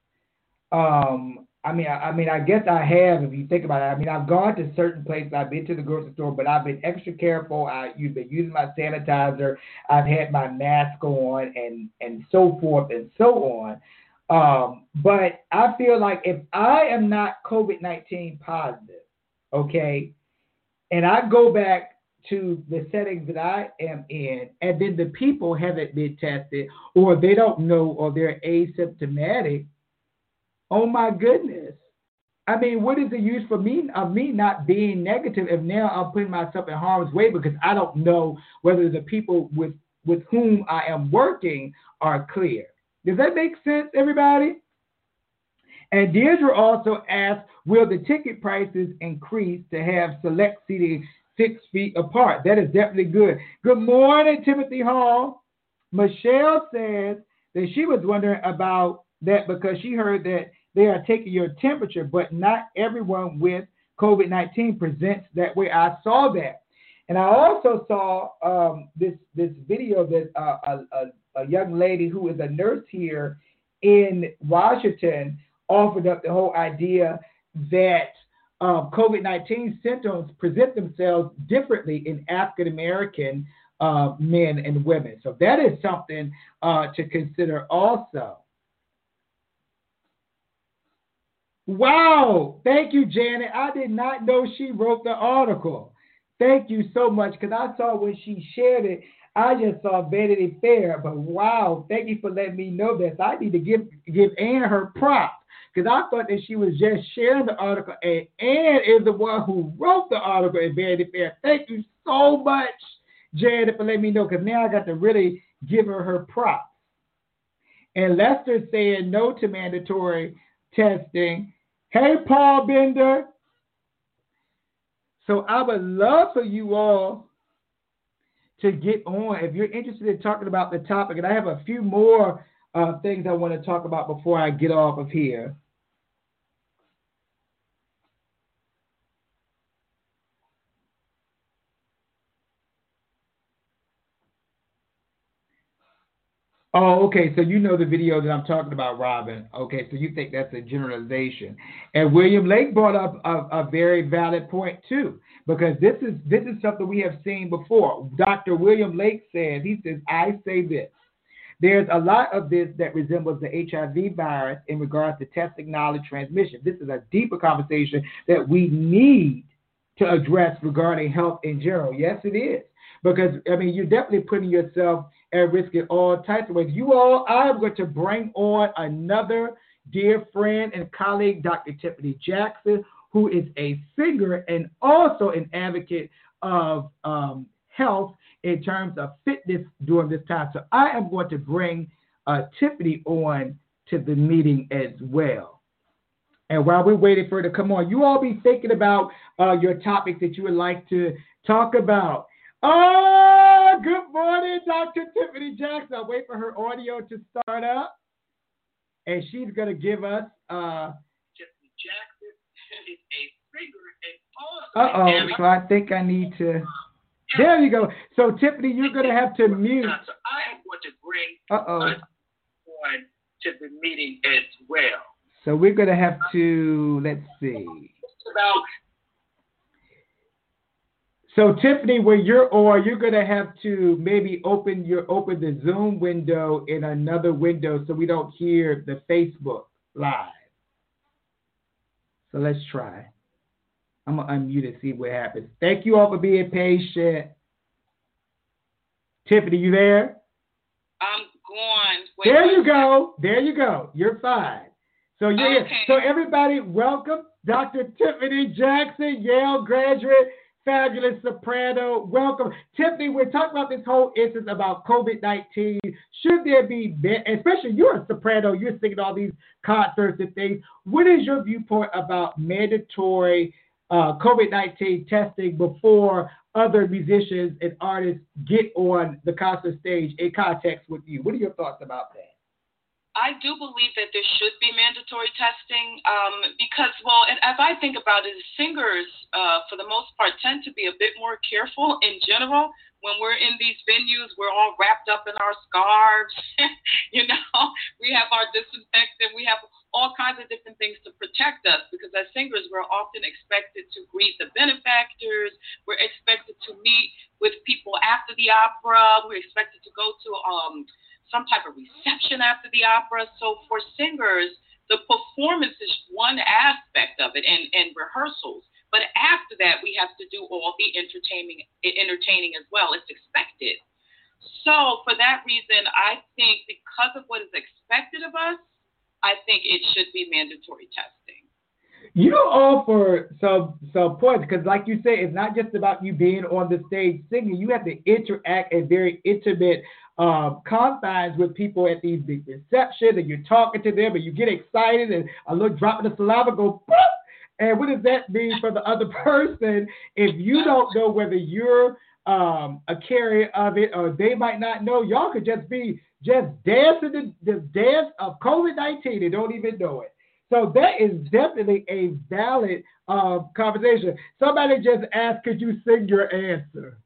I guess I have, if you think about it. I've gone to certain places. I've been to the grocery store, but I've been extra careful. You've been using my sanitizer. I've had my mask on and so forth and so on. But I feel like if I am not COVID-19 positive, okay, and I go back to the settings that I am in, and then the people haven't been tested, or they don't know, or they're asymptomatic, oh my goodness. What is the use for me of me not being negative if now I'm putting myself in harm's way because I don't know whether the people with whom I am working are clear? Does that make sense, everybody? And Deirdre also asked, will the ticket prices increase to have select seating 6 feet apart? That is definitely good. Good morning, Timothy Hall. Michelle says that she was wondering about that because she heard that they are taking your temperature, but not everyone with COVID-19 presents that way. I saw that. And I also saw this video that a young lady who is a nurse here in Washington offered up the whole idea that COVID-19 symptoms present themselves differently in African-American men and women. So that is something to consider also. Wow. Thank you, Janet. I did not know she wrote the article. Thank you so much, because I saw when she shared it, I just saw Vanity Fair. But wow, thank you for letting me know this. I need to give Ann her props, because I thought that she was just sharing the article, and Ann is the one who wrote the article in Vanity Fair. Thank you so much, Janet, for letting me know, because now I got to really give her props. And Lester saying no to mandatory testing. Hey, Paul Bender. So I would love for you all to get on if you're interested in talking about the topic. And I have a few more things I want to talk about before I get off of here. Oh, okay. So you know the video that I'm talking about, Robin. Okay, so you think that's a generalization. And William Lake brought up a very valid point too, because this is something we have seen before. Dr. William Lake says, I say this. There's a lot of this that resembles the HIV virus in regards to testing, knowledge, transmission. This is a deeper conversation that we need to address regarding health in general. Yes, it is. Because, I mean, you're definitely putting yourself at risk in all types of ways. You all, I am going to bring on another dear friend and colleague, Dr. Tiffany Jackson, who is a singer and also an advocate of health in terms of fitness during this time. So I am going to bring Tiffany on to the meeting as well. And while we're waiting for her to come on, you all be thinking about your topics that you would like to talk about. Oh, good morning, Dr. Tiffany Jackson. I'll wait for her audio to start up. And she's going to give us... Tiffany Jackson is a singer and also... So I think I need to... There you go. So, Tiffany, you're going to have to mute. So I am going to bring on to the meeting as well. So we're going to have to... Let's see. So, Tiffany, when you're on, you're going to have to maybe open the Zoom window in another window so we don't hear the Facebook live. So let's try. I'm going to unmute and see what happens. Thank you all for being patient. Tiffany, you there? I'm going. There you go. There you go. You're fine. So you're here. So everybody, welcome Dr. Tiffany Jackson, Yale graduate, fabulous soprano. Welcome. Tiffany, we're talking about this whole instance about COVID-19. Should there be, especially you're a soprano, you're singing all these concerts and things. What is your viewpoint about mandatory COVID-19 testing before other musicians and artists get on the concert stage in context with you? What are your thoughts about that? I do believe that there should be mandatory testing because, well, as I think about it, singers, for the most part, tend to be a bit more careful in general. When we're in these venues, we're all wrapped up in our scarves. We have our disinfectant. We have all kinds of different things to protect us because as singers, we're often expected to greet the benefactors. We're expected to meet with people after the opera. We're expected to go to some type of reception after the opera. So for singers, the performance is one aspect of it and rehearsals. But after that, we have to do all the entertaining as well. It's expected. So for that reason, I think because of what is expected of us, I think it should be mandatory testing. You offer some points because, like you say, it's not just about you being on the stage singing. You have to interact at very intimate confines with people at these big receptions, and you're talking to them, and you get excited, and a little drop of the saliva go boop. And what does that mean for the other person if you don't know whether you're a carrier of it or they might not know? Y'all could just be dancing the dance of COVID-19 and don't even know it. So that is definitely a valid conversation. Somebody just asked, could you sing your answer?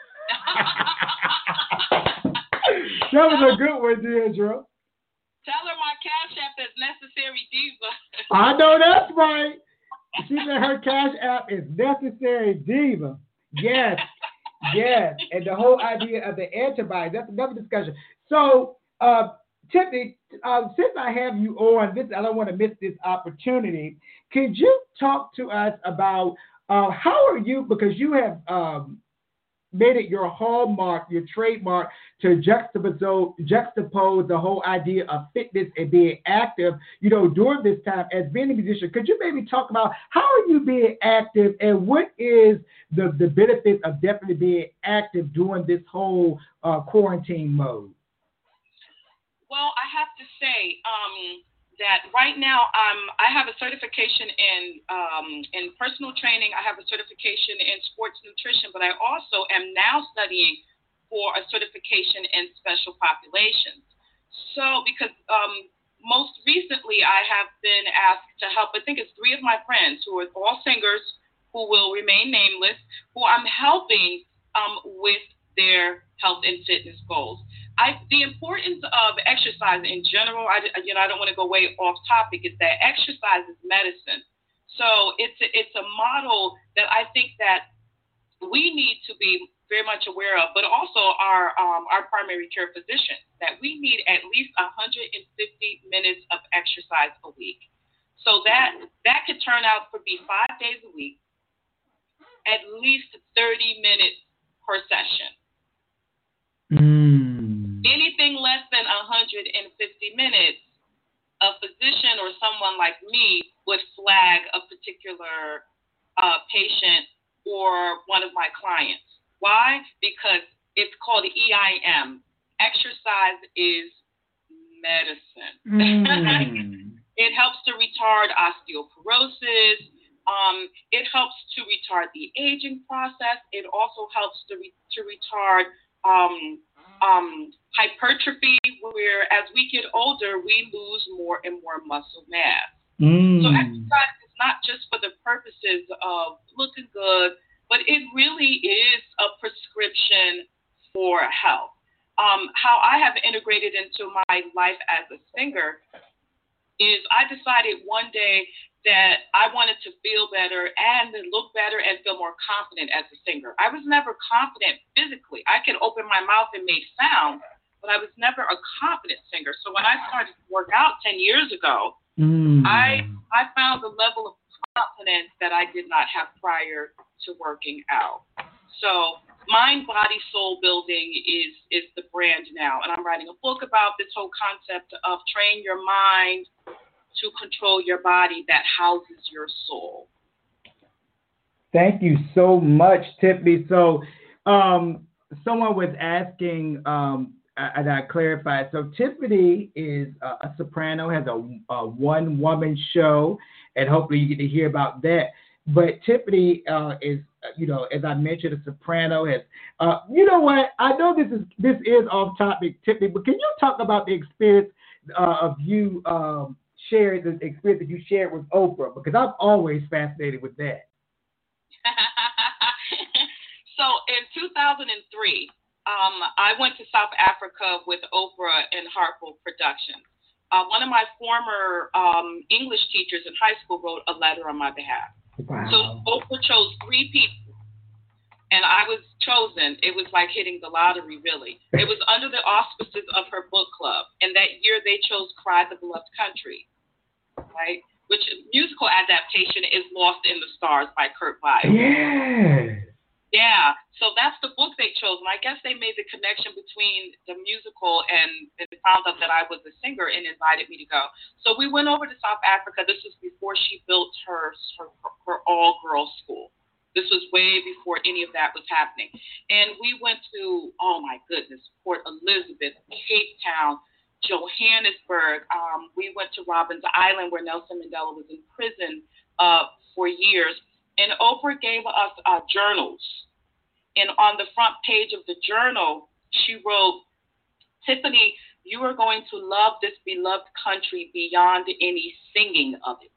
That was a good one, Deidre. Tell her my Cash App is Necessary Diva. I know that's right. She said her Cash App is Necessary Diva. Yes, yes. And the whole idea of the antibodies, that's another discussion. So, Tiffany, since I have you on, I don't want to miss this opportunity. Could you talk to us about how are you, because you have made it your hallmark, your trademark, to juxtapose the whole idea of fitness and being active, during this time as being a musician. Could you maybe talk about how are you being active and what is the benefits of definitely being active during this whole quarantine mode? Well, I have to say that right now I have a certification in personal training. I have a certification in sports nutrition, but I also am now studying for a certification in special populations. So because most recently I have been asked to help, I think it's 3 of my friends who are all singers who will remain nameless, who I'm helping with their health and fitness goals. the importance of exercise in general, I don't want to go way off topic, is that exercise is medicine. So it's a model that I think that we need to be very much aware of, but also our primary care physician, that we need at least 150 minutes of exercise a week. So that could turn out to be 5 days a week, at least 30 minutes per session. Anything less than 150 minutes, a physician or someone like me would flag a particular patient or one of my clients. Why? Because it's called EIM. Exercise is medicine. It helps to retard osteoporosis. It helps to retard the aging process. It also helps to retard hypertrophy, where as we get older, we lose more and more muscle mass. So exercise is not just for the purposes of looking good, but it really is a prescription for health. How I have integrated into my life as a singer is I decided one day that I wanted to feel better and look better and feel more confident as a singer. I was never confident physically. I could open my mouth and make sound, but I was never a confident singer. So when I started to work out 10 years ago, I found a level of confidence that I did not have prior to working out. So Mind, Body, Soul Building is the brand now. And I'm writing a book about this whole concept of train your mind to control your body that houses your soul. Thank you so much, Tiffany. So someone was asking, and I clarified. So Tiffany is a soprano, has a one-woman show, and hopefully you get to hear about that. But Tiffany is, as I mentioned, a soprano. Has, you know what? I know this is off topic, Tiffany, but can you talk about the experience of you sharing the experience that you shared with Oprah? Because I'm always fascinated with that. So in 2003, I went to South Africa with Oprah and Harpo Productions. One of my former English teachers in high school wrote a letter on my behalf. Wow. So Oprah chose 3 people, and I was chosen. It was like hitting the lottery, really. It was under the auspices of her book club, and that year they chose Cry the Beloved Country, right? Which musical adaptation is Lost in the Stars by Kurt Weill. Yeah. Yeah, so that's the book they chose, and I guess they made the connection between the musical and found out that I was a singer and invited me to go. So we went over to South Africa. This was before she built her all-girls school. This was way before any of that was happening. And we went to, oh my goodness, Port Elizabeth, Cape Town, Johannesburg. We went to Robben Island where Nelson Mandela was in prison for years. And Oprah gave us journals. And on the front page of the journal, she wrote, Tiffany, you are going to love this beloved country beyond any singing of it.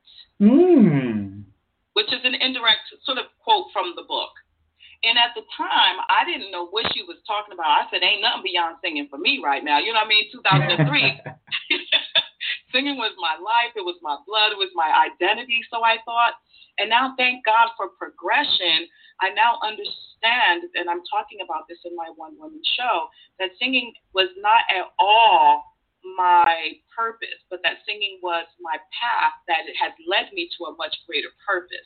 Which is an indirect sort of quote from the book. And at the time, I didn't know what she was talking about. I said, ain't nothing beyond singing for me right now. You know what I mean? 2003. Singing was my life. It was my blood. It was my identity, so I thought. And now, thank God for progression, I now understand, and I'm talking about this in my one-woman show, that singing was not at all my purpose, but that singing was my path that has led me to a much greater purpose.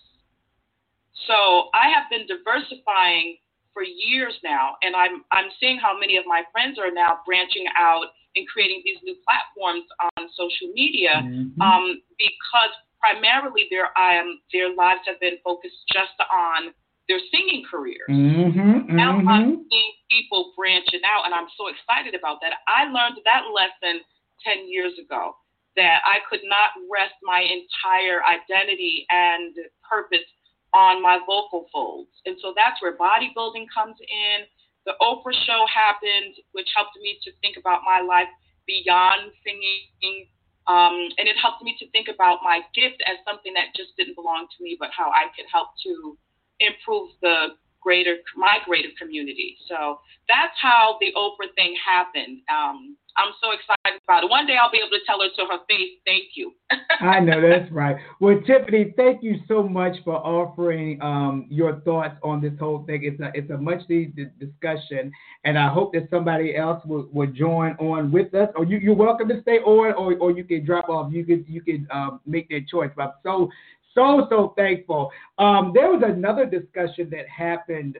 So I have been diversifying for years now, and I'm seeing how many of my friends are now branching out and creating these new platforms on social media, because primarily their lives have been focused just on their singing careers. Now I'm seeing people branching out, and I'm so excited about that. I learned that lesson 10 years ago, that I could not rest my entire identity and purpose on my vocal folds. And so that's where bodybuilding comes in. The Oprah show happened, which helped me to think about my life beyond singing. And it helped me to think about my gift as something that just didn't belong to me, but how I could help to improve the my greater community. So that's how the Oprah thing happened. I'm so excited about it. One day I'll be able to tell her to her face, thank you. I know, that's right. Well, Tiffany, thank you so much for offering your thoughts on this whole thing. It's a much needed discussion, and I hope that somebody else will join on with us. Or you're welcome to stay on, or you can drop off. You could make that choice. But I'm so thankful. There was another discussion that happened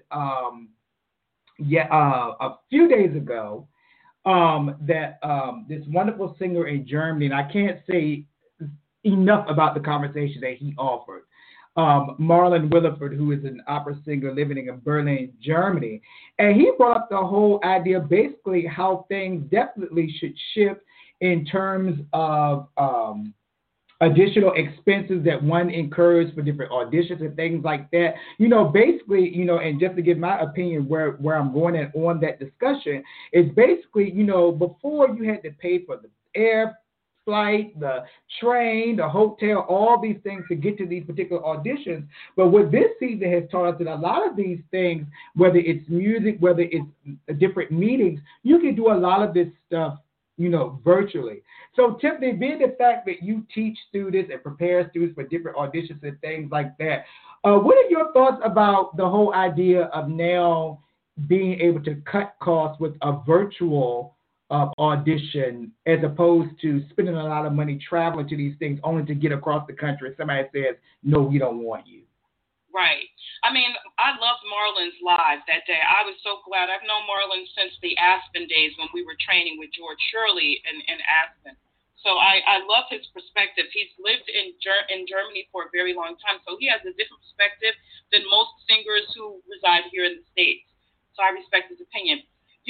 a few days ago. That this wonderful singer in Germany, and I can't say enough about the conversation that he offered, Marlon Williford, who is an opera singer living in Berlin, Germany, and he brought up the whole idea, basically how things definitely should shift in terms of additional expenses that one incurs for different auditions and things like that. Basically, and just to give my opinion where I'm going at on that discussion is basically, before you had to pay for the air flight, the train, the hotel, all these things to get to these particular auditions. But what this season has taught us that a lot of these things, whether it's music, whether it's different meetings, you can do a lot of this stuff virtually. So, Tiffany, being the fact that you teach students and prepare students for different auditions and things like that, what are your thoughts about the whole idea of now being able to cut costs with a virtual audition as opposed to spending a lot of money traveling to these things only to get across the country and somebody says, no, we don't want you? Right. I mean, I loved Marlon's live that day. I was so glad. I've known Marlon since the Aspen days when we were training with George Shirley in Aspen. So I love his perspective. He's lived in Germany for a very long time, so he has a different perspective than most singers who reside here in the States. So I respect his opinion.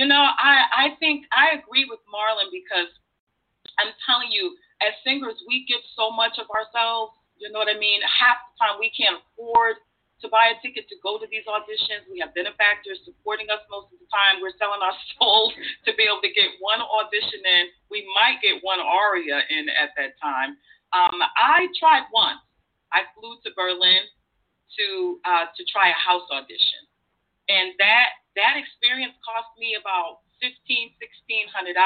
I think I agree with Marlon because I'm telling you, as singers, we give so much of ourselves. You know what I mean? Half the time we can't afford to buy a ticket to go to these auditions. We have benefactors supporting us most of the time. We're selling our souls to be able to get one audition in. We might get one aria in at that time. I tried once. I flew to Berlin to try a house audition. And that experience cost me about $1,500, $1,600.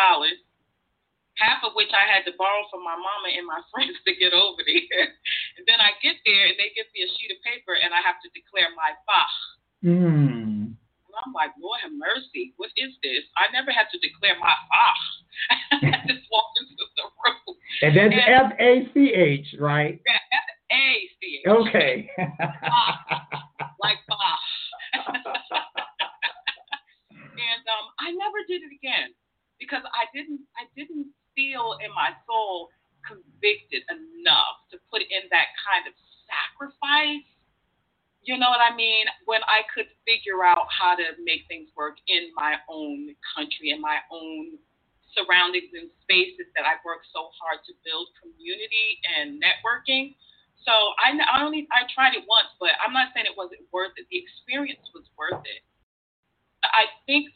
Half of which I had to borrow from my mama and my friends to get over there. And then I get there and they give me a sheet of paper and I have to declare my Fach. And I'm like, Lord have mercy, what is this? I never had to declare my Fach. I just walked into the room. And that's F-A-C-H, right? Yeah, F-A-C-H. Okay. Like Fach. And I never did it again because I didn't feel in my soul convicted enough to put in that kind of sacrifice. You know what I mean? When I could figure out how to make things work in my own country, in my own surroundings and spaces that I've worked so hard to build community and networking. So I tried it once, but I'm not saying it wasn't worth it. The experience was worth it. I think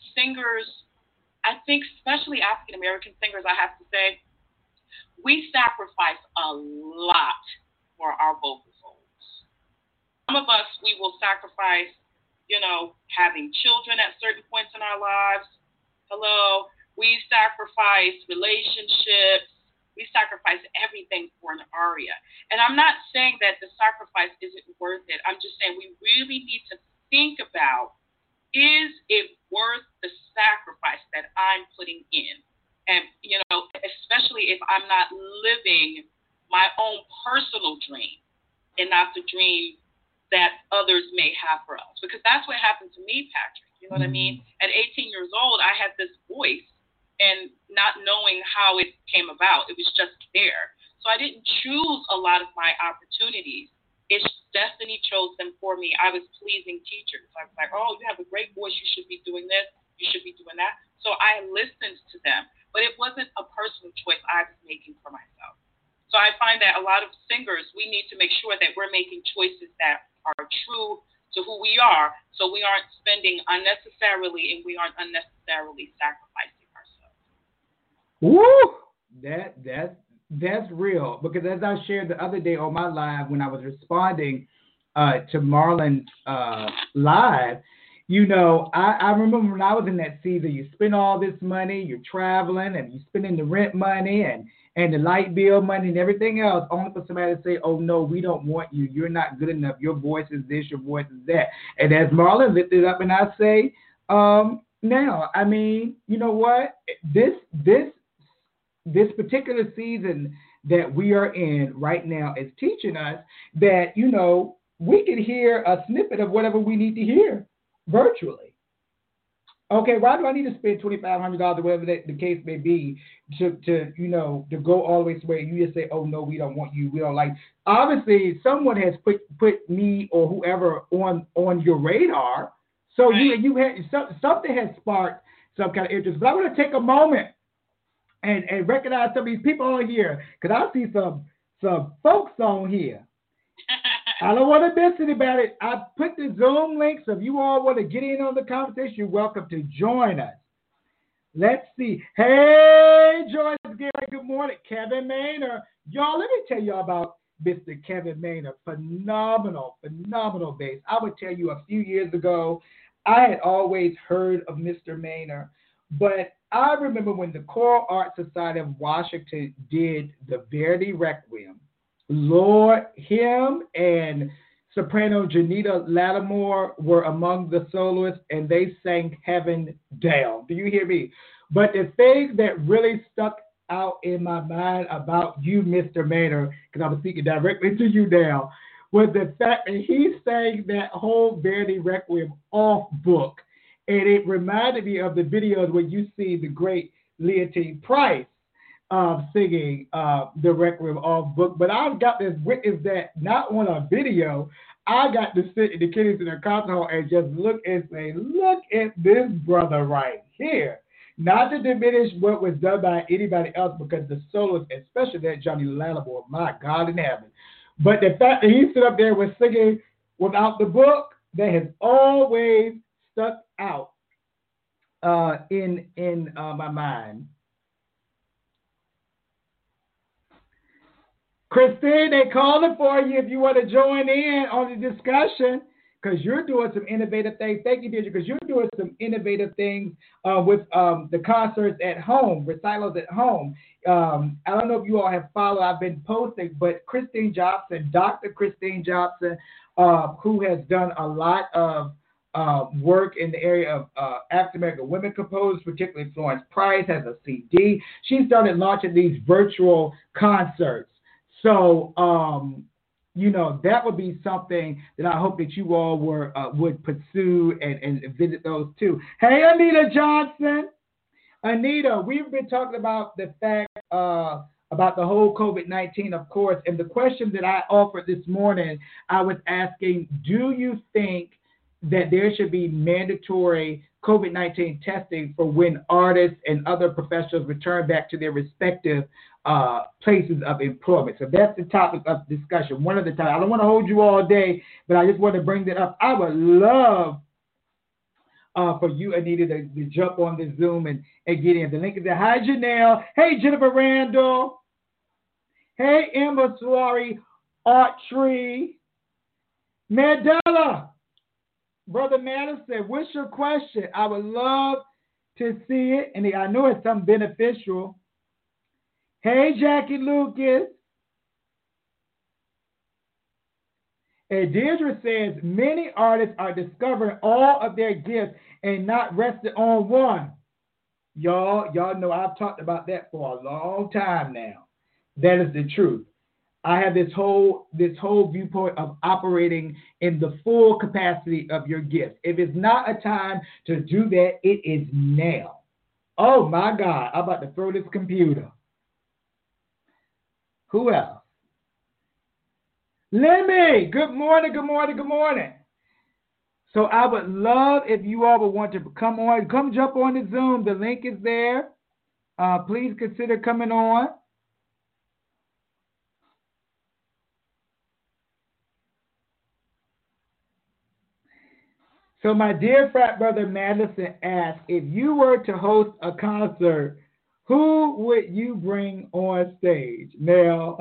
especially African-American singers, I have to say, we sacrifice a lot for our vocal folds. Some of us, we will sacrifice, having children at certain points in our lives. Hello. We sacrifice relationships. We sacrifice everything for an aria. And I'm not saying that the sacrifice isn't worth it. I'm just saying we really need to think about, is it worth the sacrifice that I'm putting in? And, especially if I'm not living my own personal dream and not the dream that others may have for us. Because that's what happened to me, Patrick. You know what I mean? At 18 years old, I had this voice and not knowing how it came about. It was just there. So I didn't choose a lot of my opportunities. It's destiny chose them for me. I was pleasing teachers. I was like, oh, you have a great voice. You should be doing this. You should be doing that. So I listened to them, but it wasn't a personal choice I was making for myself. So I find that a lot of singers, we need to make sure that we're making choices that are true to who we are, so we aren't spending unnecessarily and we aren't unnecessarily sacrificing ourselves. Woo! That's real, because as I shared the other day on my live when I was responding to Marlon's live, You know, I remember when I was in that season, you spend all this money, you're traveling, and you're spending the rent money and the light bill money and everything else, only for somebody to say, oh, no, we don't want you. You're not good enough. Your voice is this, your voice is that. And as Marlon lifted up, and I say, now, I mean, you know what? This particular season that we are in right now is teaching us that, you know, we can hear a snippet of whatever we need to hear virtually. Okay, why do I need to spend $2,500 or whatever the case may be to you know, to go all the way to where you just say, oh, no, we don't want you, we don't like. Obviously, someone has put me or whoever on your radar. So right. you had something has sparked some kind of interest. But I want to take a moment and recognize some of these people on here, because I see some folks on here. I don't want to miss anybody. I put the Zoom link, so if you all want to get in on the conversation, you're welcome to join us. Let's see. Hey, join us, Gary. Good morning. Kevin Maynard. Y'all, let me tell y'all about Mr. Kevin Maynard. Phenomenal bass. I would tell you a few years ago, I had always heard of Mr. Maynard, but I remember when the Choral Arts Society of Washington did the Verdi Requiem. Lord, him and soprano Janita Lattimore were among the soloists, and they sang Heaven Down. Do you hear me? But the thing that really stuck out in my mind about you, Mr. Maynard, because I was speaking directly to you now, was the fact that he sang that whole Verdi Requiem off book. And it reminded me of the videos where you see the great Leontine Price singing the Requiem off book. But I've got this witness that not on a video, I got to sit in the Kennedy Concert Hall and just look and say, look at this brother right here. Not to diminish what was done by anybody else, because the soloist, especially that Johnny Lattimore, my God in heaven. But the fact that he stood up there was singing without the book, that has always stuck out in my mind. Christine, they calling for you if you want to join in on the discussion, because you're doing some innovative things. Thank you, Deidre, because you're doing some innovative things with the concerts at home, recitals at home. I don't know if you all have followed. I've been posting, but Christine Jobson, Dr. Christine Jobson, who has done a lot of work in the area of African American women composers, particularly Florence Price, has a CD. She started launching these virtual concerts. So, you know, that would be something that I hope that you all would pursue and visit those too. Hey, Anita Johnson. Anita, we've been talking about the fact about the whole COVID-19, of course, and the question that I offered this morning, I was asking, do you think that there should be mandatory COVID-19 testing for when artists and other professionals return back to their respective places of employment? So that's the topic of discussion. One of the times. I don't want to hold you all day, but I just want to bring that up. I would love for you, Anita, to jump on this Zoom and get in. The link is there. Hi, Janelle. Hey, Jennifer Randall. Hey, Emma Suari, Art Tree. Mandela. Brother Madison, what's your question? I would love to see it, and I know it's something beneficial. Hey, Jackie Lucas. And Deirdre says, many artists are discovering all of their gifts and not resting on one. Y'all know I've talked about that for a long time now. That is the truth. I have this whole viewpoint of operating in the full capacity of your gift. If it's not a time to do that, it is now. Oh my God, I'm about to throw this computer. Who else? Lemmy, good morning. So I would love if you all would want to come jump on the Zoom. The link is there. Please consider coming on. So my dear frat brother Madison asked, if you were to host a concert, who would you bring on stage? Now,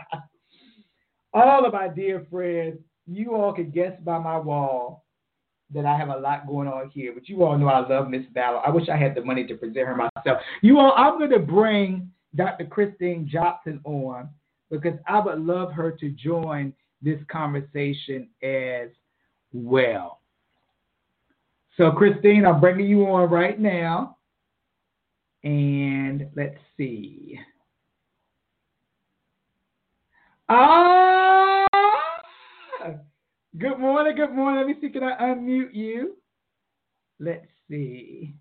all of my dear friends, you all can guess by my wall that I have a lot going on here, but you all know I love Miss Valor. I wish I had the money to present her myself. You all, I'm going to bring Dr. Christine Johnson on because I would love her to join this conversation as well. So, Christine, I'm bringing you on right now. And let's see. Good morning, good morning. Let me see, can I unmute you? Let's see.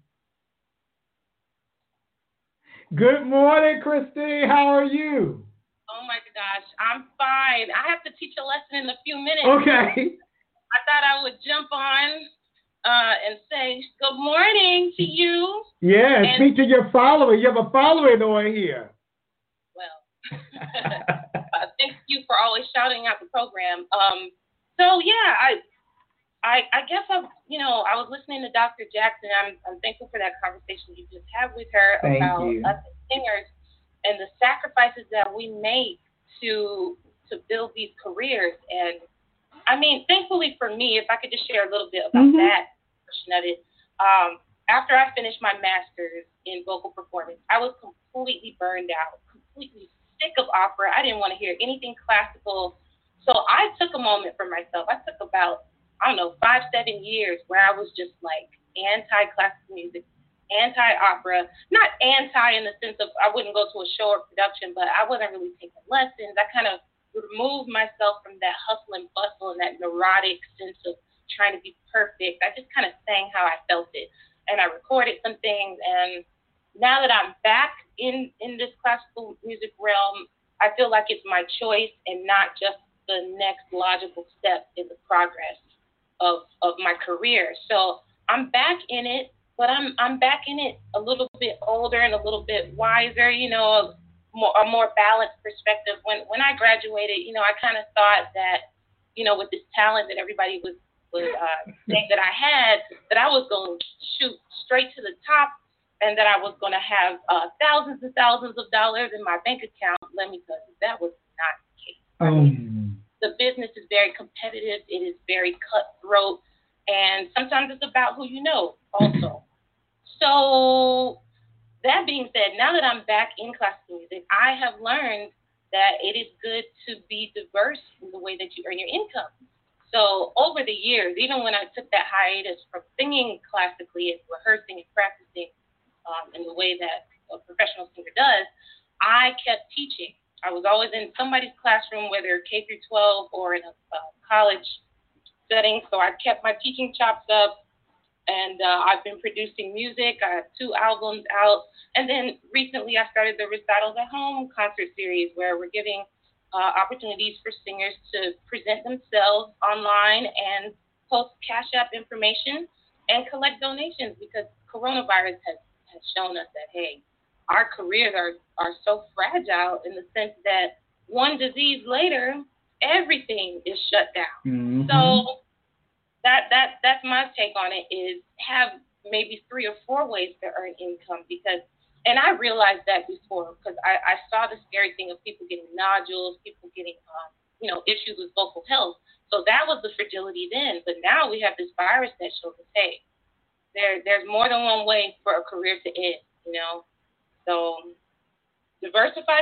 Good morning, Christine. How are you? Oh, my gosh. I'm fine. I have to teach a lesson in a few minutes. Okay. I thought I would jump on and say good morning to you. Yeah, and speak to your follower. You have a following on here. Well, thank you for always shouting out the program. So yeah, I guess I was listening to Dr. Jackson. I'm thankful for that conversation you just had with her about us as singers and the sacrifices that we make to build these careers. And I mean, thankfully for me, if I could just share a little bit about that portion of it. After I finished my master's in vocal performance, I was completely burned out, completely sick of opera. I didn't want to hear anything classical. So I took a moment for myself. I took about, 5-7 years where I was just like anti-classical music, anti-opera, not anti in the sense of I wouldn't go to a show or production, but I wasn't really taking lessons. I kind of removed myself from that hustle and bustle and that neurotic sense of trying to be perfect. I just kind of sang how I felt it. And I recorded some things. And now that I'm back in this classical music realm, I feel like it's my choice and not just the next logical step in the progress of my career. So I'm back in it, but I'm back in it a little bit older and a little bit wiser, a more balanced perspective. When I graduated, I kind of thought that, with this talent that everybody was saying that I had, that I was going to shoot straight to the top and that I was going to have thousands and thousands of dollars in my bank account. Let me tell you, that was not the case. The business is very competitive. It is very cutthroat. And sometimes it's about who you know also. So that being said, now that I'm back in classical music, I have learned that it is good to be diverse in the way that you earn your income. So over the years, even when I took that hiatus from singing classically and rehearsing and practicing in the way that a professional singer does, I kept teaching. I was always in somebody's classroom, whether K through 12 or in a college setting. So I kept my teaching chops up, and I've been producing music. I have 2 albums out. And then recently I started the Recitals at Home concert series, where we're giving opportunities for singers to present themselves online and post Cash App information and collect donations, because coronavirus has shown us that, hey, our careers are so fragile in the sense that one disease later, everything is shut down. So that's my take on it, is have maybe 3 or 4 ways to earn income, and I realized that before, because I saw the scary thing of people getting nodules, people getting issues with vocal health. So that was the fragility then. But now we have this virus that shows us, hey, there's more than one way for a career to end, So diversify.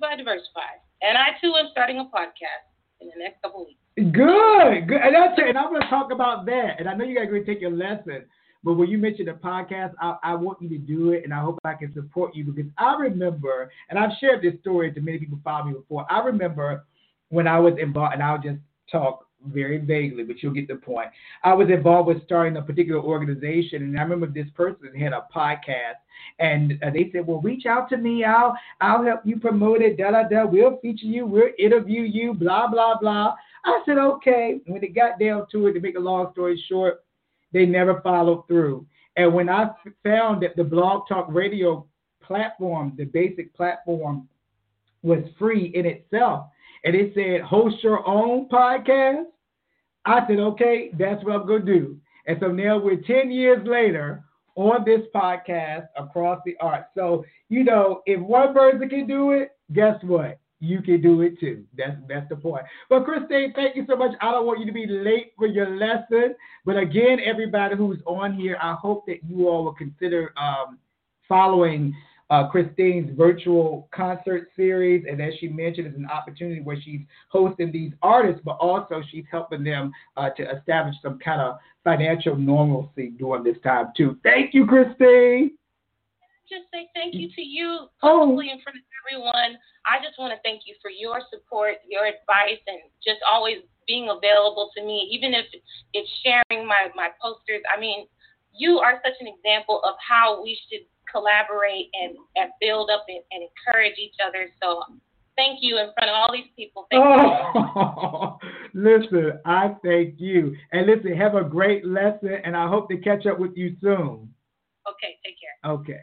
And I, too, am starting a podcast in the next couple of weeks. Good. And I'm going to talk about that. And I know you guys are going to take your lesson. But when you mentioned the podcast, I want you to do it, and I hope I can support you, because I remember, and I've shared this story to many people who followed me before. I remember when I was involved, and I'll just talk very vaguely, but you'll get the point. I was involved with starting a particular organization, and I remember this person had a podcast, and they said, well, reach out to me. I'll help you promote it, We'll feature you. We'll interview you, blah, blah, blah. I said, okay. And when it got down to it, to make a long story short, they never followed through. And when I found that the Blog Talk Radio platform, the basic platform, was free in itself, and it said, host your own podcast, I said, okay, that's what I'm going to do. And so now we're 10 years later on this podcast, Across the Arts. So, if one person can do it, guess what? you can do it too. That's the point. But Christine, thank you so much. I don't want you to be late for your lesson. But again, everybody who's on here, I hope that you all will consider following Christine's virtual concert series. And as she mentioned, it's an opportunity where she's hosting these artists, but also she's helping them to establish some kind of financial normalcy during this time too. Thank you, Christine. Just say thank you to you publicly in front of everyone. I just want to thank you for your support, your advice, and just always being available to me, even if it's sharing my posters. I mean, you are such an example of how we should collaborate and build up and encourage each other. So thank you in front of all these people. Thank you. Listen, I thank you. And listen, have a great lesson, and I hope to catch up with you soon. Okay, take care. Okay.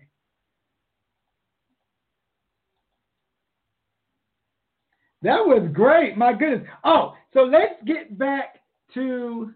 That was great. My goodness. Oh, so let's get back to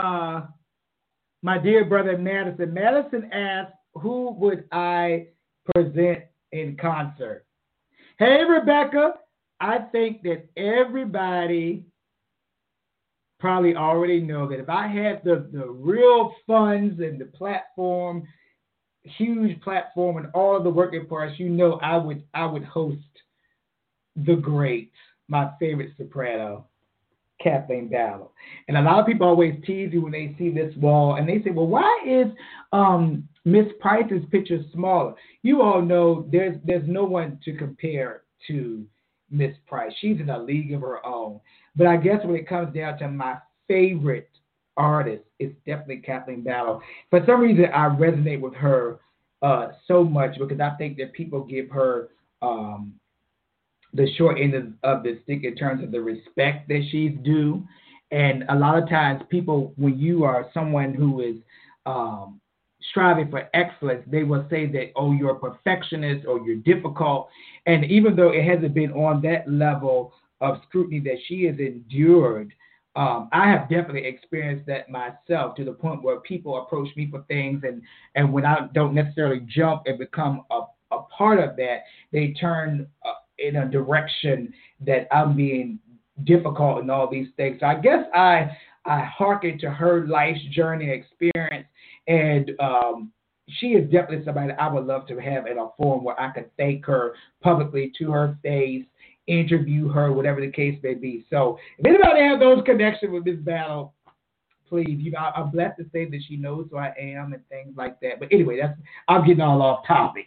my dear brother Madison. Madison asked, who would I present in concert? Hey, Rebecca. I think that everybody probably already know that if I had the real funds and the platform, huge platform, and all of the working parts, I would host the great, my favorite soprano, Kathleen Battle. And a lot of people always tease you when they see this wall, and they say, well, why is Miss Price's picture smaller? You all know there's no one to compare to Miss Price. She's in a league of her own. But I guess when it comes down to my favorite artist, it's definitely Kathleen Battle. For some reason, I resonate with her so much because I think that people give her the short end of the stick in terms of the respect that she's due. And a lot of times people, when you are someone who is striving for excellence, they will say that, oh, you're a perfectionist or you're difficult. And even though it hasn't been on that level of scrutiny that she has endured, I have definitely experienced that myself, to the point where people approach me for things, and when I don't necessarily jump and become a part of that, they turn in a direction that I'm being difficult and all these things. So I guess I hearken to her life's journey and experience, and she is definitely somebody I would love to have in a forum where I could thank her publicly to her face, interview her, whatever the case may be. So if anybody has those connections with Miss Battle, please, I'm blessed to say that she knows who I am and things like that. But anyway, I'm getting all off topic.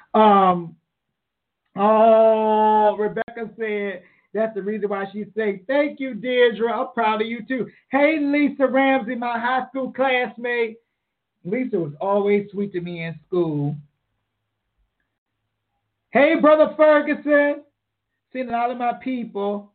Rebecca said that's the reason why she's saying, thank you, Deirdre. I'm proud of you, too. Hey, Lisa Ramsey, my high school classmate. Lisa was always sweet to me in school. Hey, Brother Ferguson. Seeing all of my people.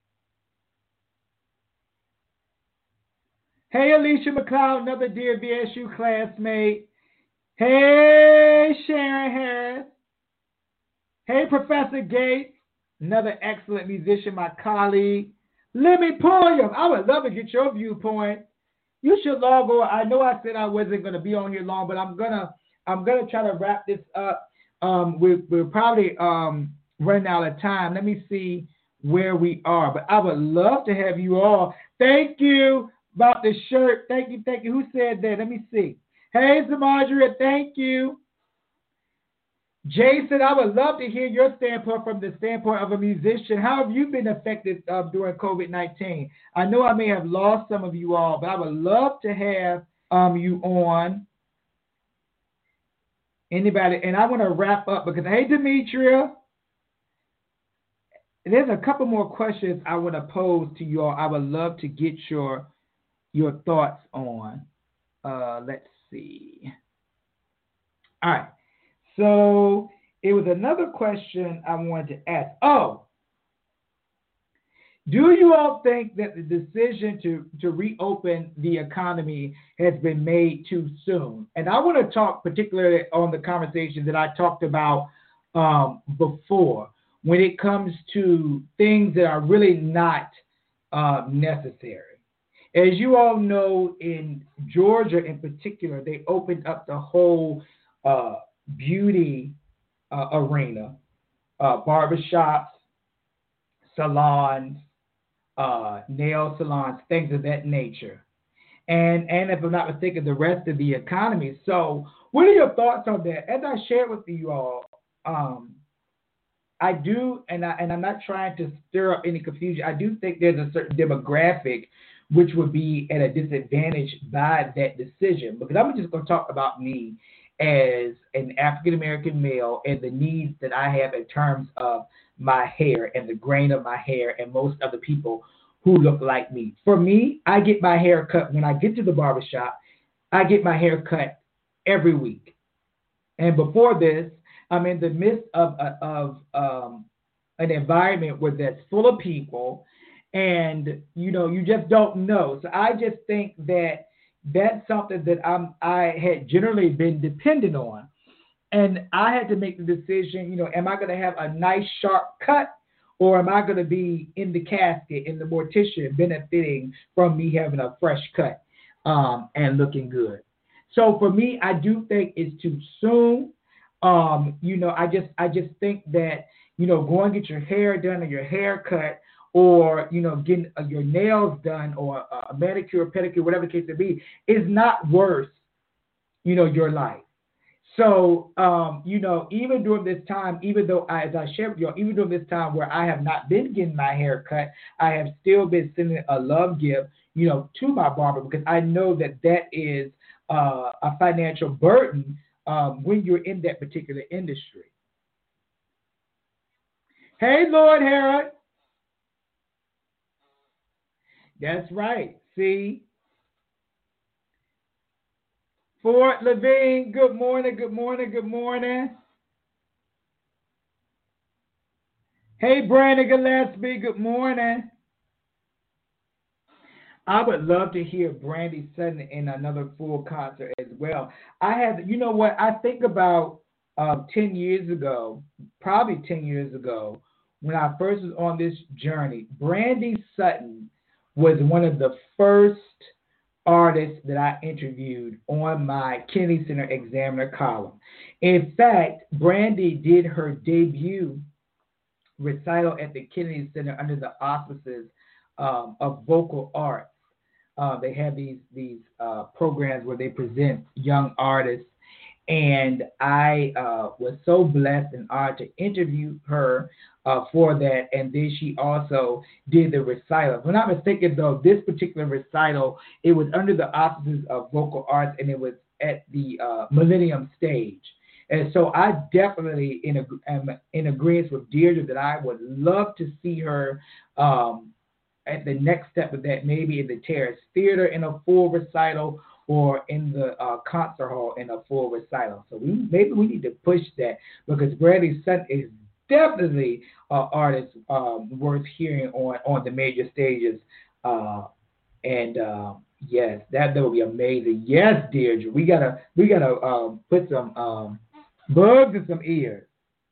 Hey, Alicia McLeod, another dear VSU classmate. Hey, Sharon Harris. Hey, Professor Gates, another excellent musician, my colleague. Lemmy Pulliam, I would love to get your viewpoint. You should log on. I know I said I wasn't going to be on here long, but I'm gonna try to wrap this up. We're probably running out of time. Let me see where we are. But I would love to have you all. Thank you about the shirt. Thank you. Who said that? Let me see. Hey, Zamadria, thank you. Jason, I would love to hear your standpoint from the standpoint of a musician. How have you been affected during COVID-19? I know I may have lost some of you all, but I would love to have you on. Anybody? And I want to wrap up because, hey, Demetria, there's a couple more questions I want to pose to you all. I would love to get your thoughts on. Let's see. All right. So it was another question I wanted to ask. Oh, do you all think that the decision to reopen the economy has been made too soon? And I want to talk particularly on the conversation that I talked about before, when it comes to things that are really not necessary. As you all know, in Georgia in particular, they opened up the whole beauty arena, barbershops, salons, nail salons, things of that nature. And if I'm not mistaken, the rest of the economy. So what are your thoughts on that? As I shared with you all, I do, and I'm not trying to stir up any confusion. I do think there's a certain demographic which would be at a disadvantage by that decision. Because I'm just going to talk about me as an African-American male and the needs that I have in terms of my hair and the grain of my hair and most other people who look like me. For me, I get my hair cut when I get to the barbershop. I get my hair cut every week. And before this, I'm in the midst of an environment where that's full of people, and you just don't know. So I just think that that's something that I had generally been dependent on, and I had to make the decision. Am I going to have a nice sharp cut, or am I going to be in the casket, in the mortician, benefiting from me having a fresh cut and looking good? So for me, I do think it's too soon. I just think that, go and get your hair done or your hair cut, or, getting your nails done, or a manicure, pedicure, whatever the case may be, is not worth, your life. So, even during this time, even though as I shared with you, even during this time where I have not been getting my hair cut, I have still been sending a love gift, to my barber, because I know that is a financial burden when you're in that particular industry. Hey, Lord Herod. That's right. See? Fort Levine, good morning, good morning, good morning. Hey, Brandon Gillespie, good morning. I would love to hear Brandy Sutton in another full concert as well. I think about 10 years ago, probably 10 years ago, when I first was on this journey, Brandy Sutton was one of the first artists that I interviewed on my Kennedy Center Examiner column. In fact, Brandy did her debut recital at the Kennedy Center under the auspices of Vocal Arts. They have these programs where they present young artists, and I was so blessed and honored to interview her for that. And then she also did the recital. If I'm not mistaken, though, this particular recital, it was under the auspices of Vocal Arts, and it was at the Millennium Stage. And so I definitely am in agreement with Deirdre that I would love to see her at the next step of that, maybe in the Terrace Theater in a full recital, or in the concert hall in a full recital. So maybe we need to push that, because Brandy Sutton is definitely an artist worth hearing on the major stages. Yes, that would be amazing. Yes, Deirdre, we gotta put some bugs in some ears.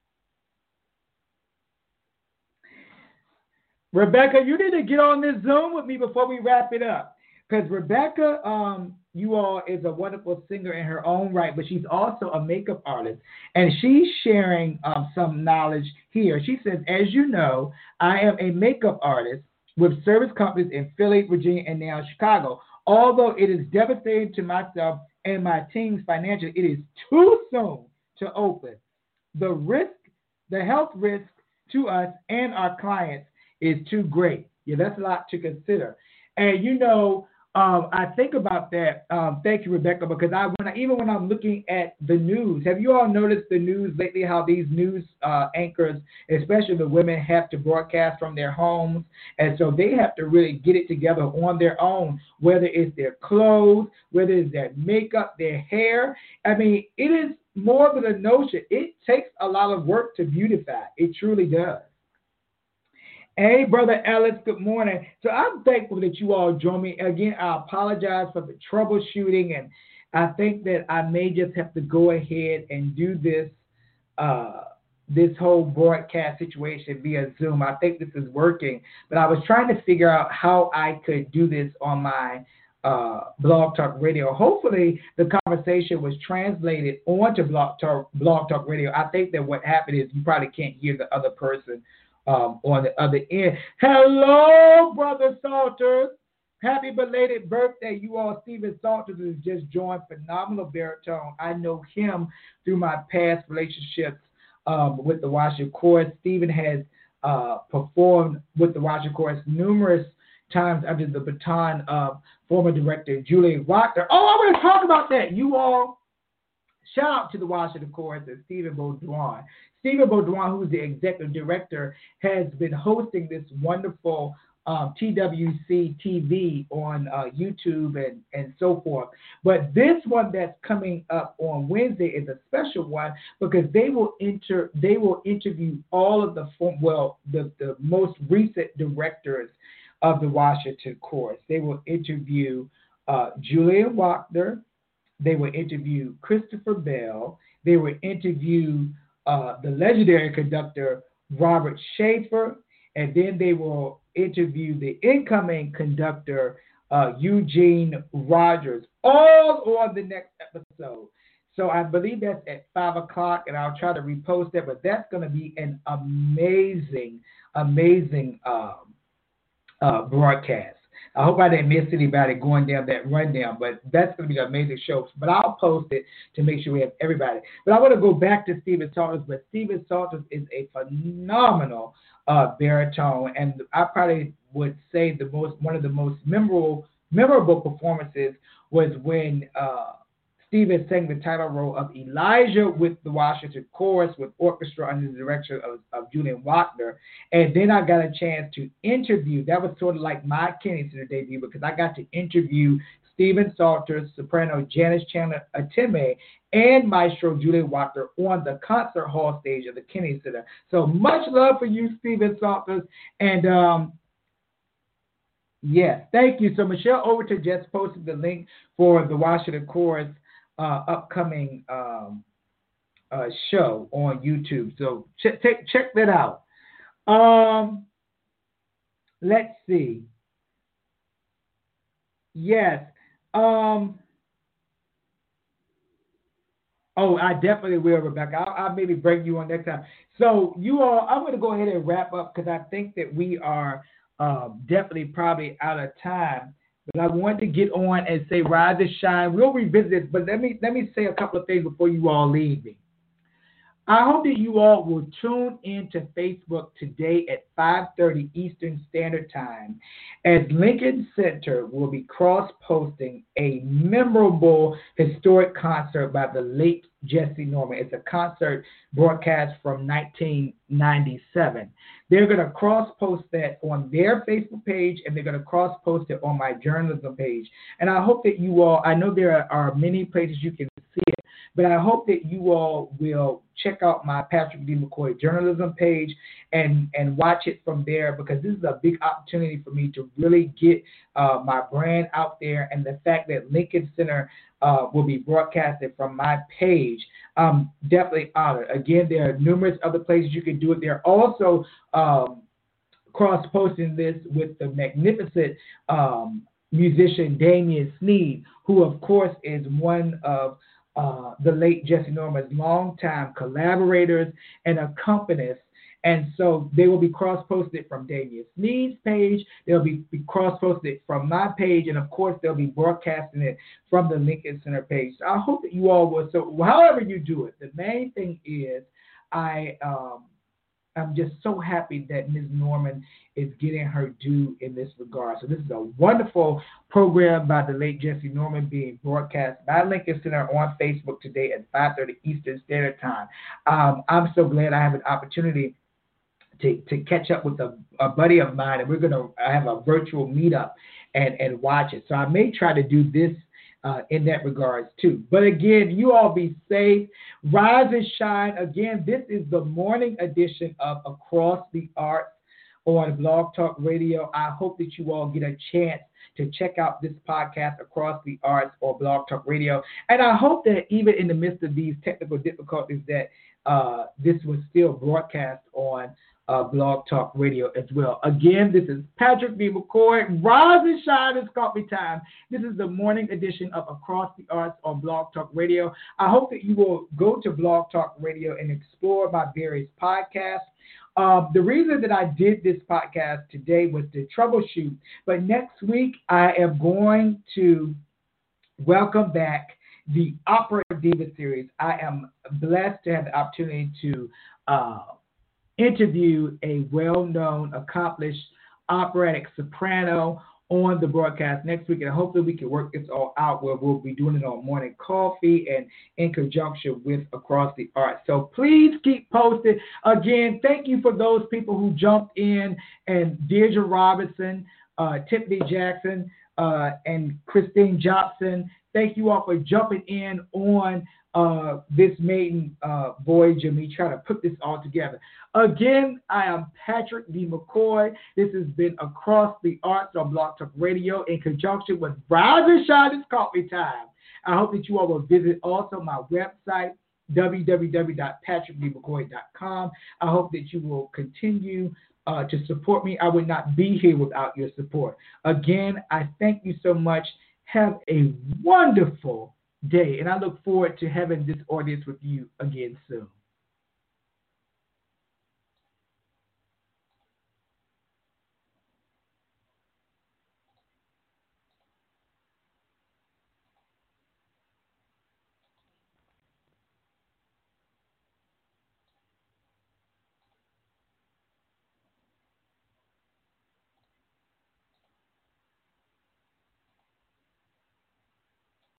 Rebecca, you need to get on this Zoom with me before we wrap it up. Because Rebecca, you all, is a wonderful singer in her own right, but she's also a makeup artist. And she's sharing some knowledge here. She says, as you know, I am a makeup artist with service companies in Philly, Virginia, and now Chicago. Although it is devastating to myself and my teams financially, it is too soon to open. The health risk to us and our clients is too great. Yeah, that's a lot to consider. And I think about that. Thank you, Rebecca, because even when I'm looking at the news, have you all noticed the news lately? How these news anchors, especially the women, have to broadcast from their homes, and so they have to really get it together on their own. Whether it's their clothes, whether it's their makeup, their hair. I mean, it is more than a notion. It takes a lot of work to beautify. It truly does. Hey, Brother Ellis, good morning. So I'm thankful that you all join me. Again, I apologize for the troubleshooting, and I think that I may just have to go ahead and do this whole broadcast situation via Zoom. I think this is working, but I was trying to figure out how I could do this on my Blog Talk Radio. Hopefully, the conversation was translated onto Blog Talk Radio. I think that what happened is you probably can't hear the other person on the other end. Hello, Brother Salters. Happy belated birthday. You all, Stephen Salters has just joined. Phenomenal baritone. I know him through my past relationships with the Washington Chorus. Stephen has performed with the Washington Chorus numerous times under the baton of former director Julian Wachter. Oh, I want to talk about that. You all, shout out to the Washington Chorus and Stephen Baudouin. Stephen Baudouin, who's the executive director, has been hosting this wonderful TWC TV on YouTube and so forth. But this one that's coming up on Wednesday is a special one because they will interview all of the most recent directors of the Washington Chorus. They will interview Julian Wachter. They will interview Christopher Bell. They will interview the legendary conductor Robert Schaefer, and then they will interview the incoming conductor Eugene Rogers, all on the next episode. So I believe that's at 5 o'clock, and I'll try to repost that, but that's going to be an amazing broadcast. I hope I didn't miss anybody going down that rundown, but that's going to be an amazing show. But I'll post it to make sure we have everybody. But I want to go back to Stephen Salters, but Stephen Salters is a phenomenal baritone, and I probably would say one of the most memorable performances was when Stephen sang the title role of Elijah with the Washington Chorus with orchestra under the direction of Julian Wachter. And then I got a chance to interview. That was sort of like my Kennedy Center debut because I got to interview Stephen Salters, soprano Janice Chandler Ateme, and maestro Julian Wachter on the concert hall stage of the Kennedy Center. So much love for you, Stephen Salters. And yes, thank you. So Michelle Overton just posted the link for the Washington Chorus upcoming show on YouTube. So check that out. Let's see. Yes. Oh, I definitely will, Rebecca. I'll maybe bring you on next time. So you all, I'm going to go ahead and wrap up because I think that we are definitely probably out of time. But I wanted to get on and say rise and shine. We'll revisit this, but let me say a couple of things before you all leave me. I hope that you all will tune into Facebook today at 5:30 Eastern Standard Time, as Lincoln Center will be cross-posting a memorable historic concert by the late Jesse Norman. It's a concert broadcast from 1997. They're going to cross-post that on their Facebook page, and they're going to cross-post it on my journalism page. And I hope that you all, I know there are many places you can see it, but I hope that you all will check out my Patrick D. McCoy journalism page and watch it from there, because this is a big opportunity for me to really get my brand out there. And the fact that Lincoln Center will be broadcasted from my page, I'm definitely honored. Again, there are numerous other places you can do it. They're also cross-posting this with the magnificent musician Damian Sneed, who, of course, is one of the late Jesse Norman's longtime collaborators and accompanist. And so they will be cross-posted from Damian Sneed's page. They'll be cross-posted from my page. And, of course, they'll be broadcasting it from the Lincoln Center page. So I hope that you all will. So however you do it, the main thing is I'm just so happy that Ms. Norman is getting her due in this regard. So this is a wonderful program by the late Jesse Norman being broadcast by Lincoln Center on Facebook today at 5:30 Eastern Standard Time. I'm so glad I have an opportunity to catch up with a buddy of mine, and we're going to have a virtual meetup and watch it. So I may try to do this in that regards too. But again, you all be safe. Rise and shine. Again, this is the morning edition of Across the Arts on Blog Talk Radio. I hope that you all get a chance to check out this podcast, Across the Arts, or Blog Talk Radio. And I hope that even in the midst of these technical difficulties that this was still broadcast on Blog Talk Radio as well. Again, this is Patrick D. McCoy. Rise and shine, it's coffee time. This is the morning edition of Across the Arts on Blog Talk Radio. I hope that you will go to Blog Talk Radio and explore my various podcasts. The reason that I did this podcast today was to troubleshoot, but next week I am going to welcome back the Opera Diva series. I am blessed to have the opportunity to interview a well-known, accomplished operatic soprano on the broadcast next week, and hopefully we can work this all out where we'll be doing it on Morning Coffee and in conjunction with Across the Arts. So please keep posted. Again, thank you for those people who jumped in, and Deirdre Robinson, Tiffany Jackson, and Christine Jobson. Thank you all for jumping in on this maiden voyage of me trying to put this all together. Again, I am Patrick D. McCoy. This has been Across the Arts on Blog Talk Radio in conjunction with Rise and Shine. It's Coffee Time. I hope that you all will visit also my website, www.patrickdmccoy.com. I hope that you will continue to support me. I would not be here without your support. Again, I thank you so much. Have a wonderful day, and I look forward to having this audience with you again soon.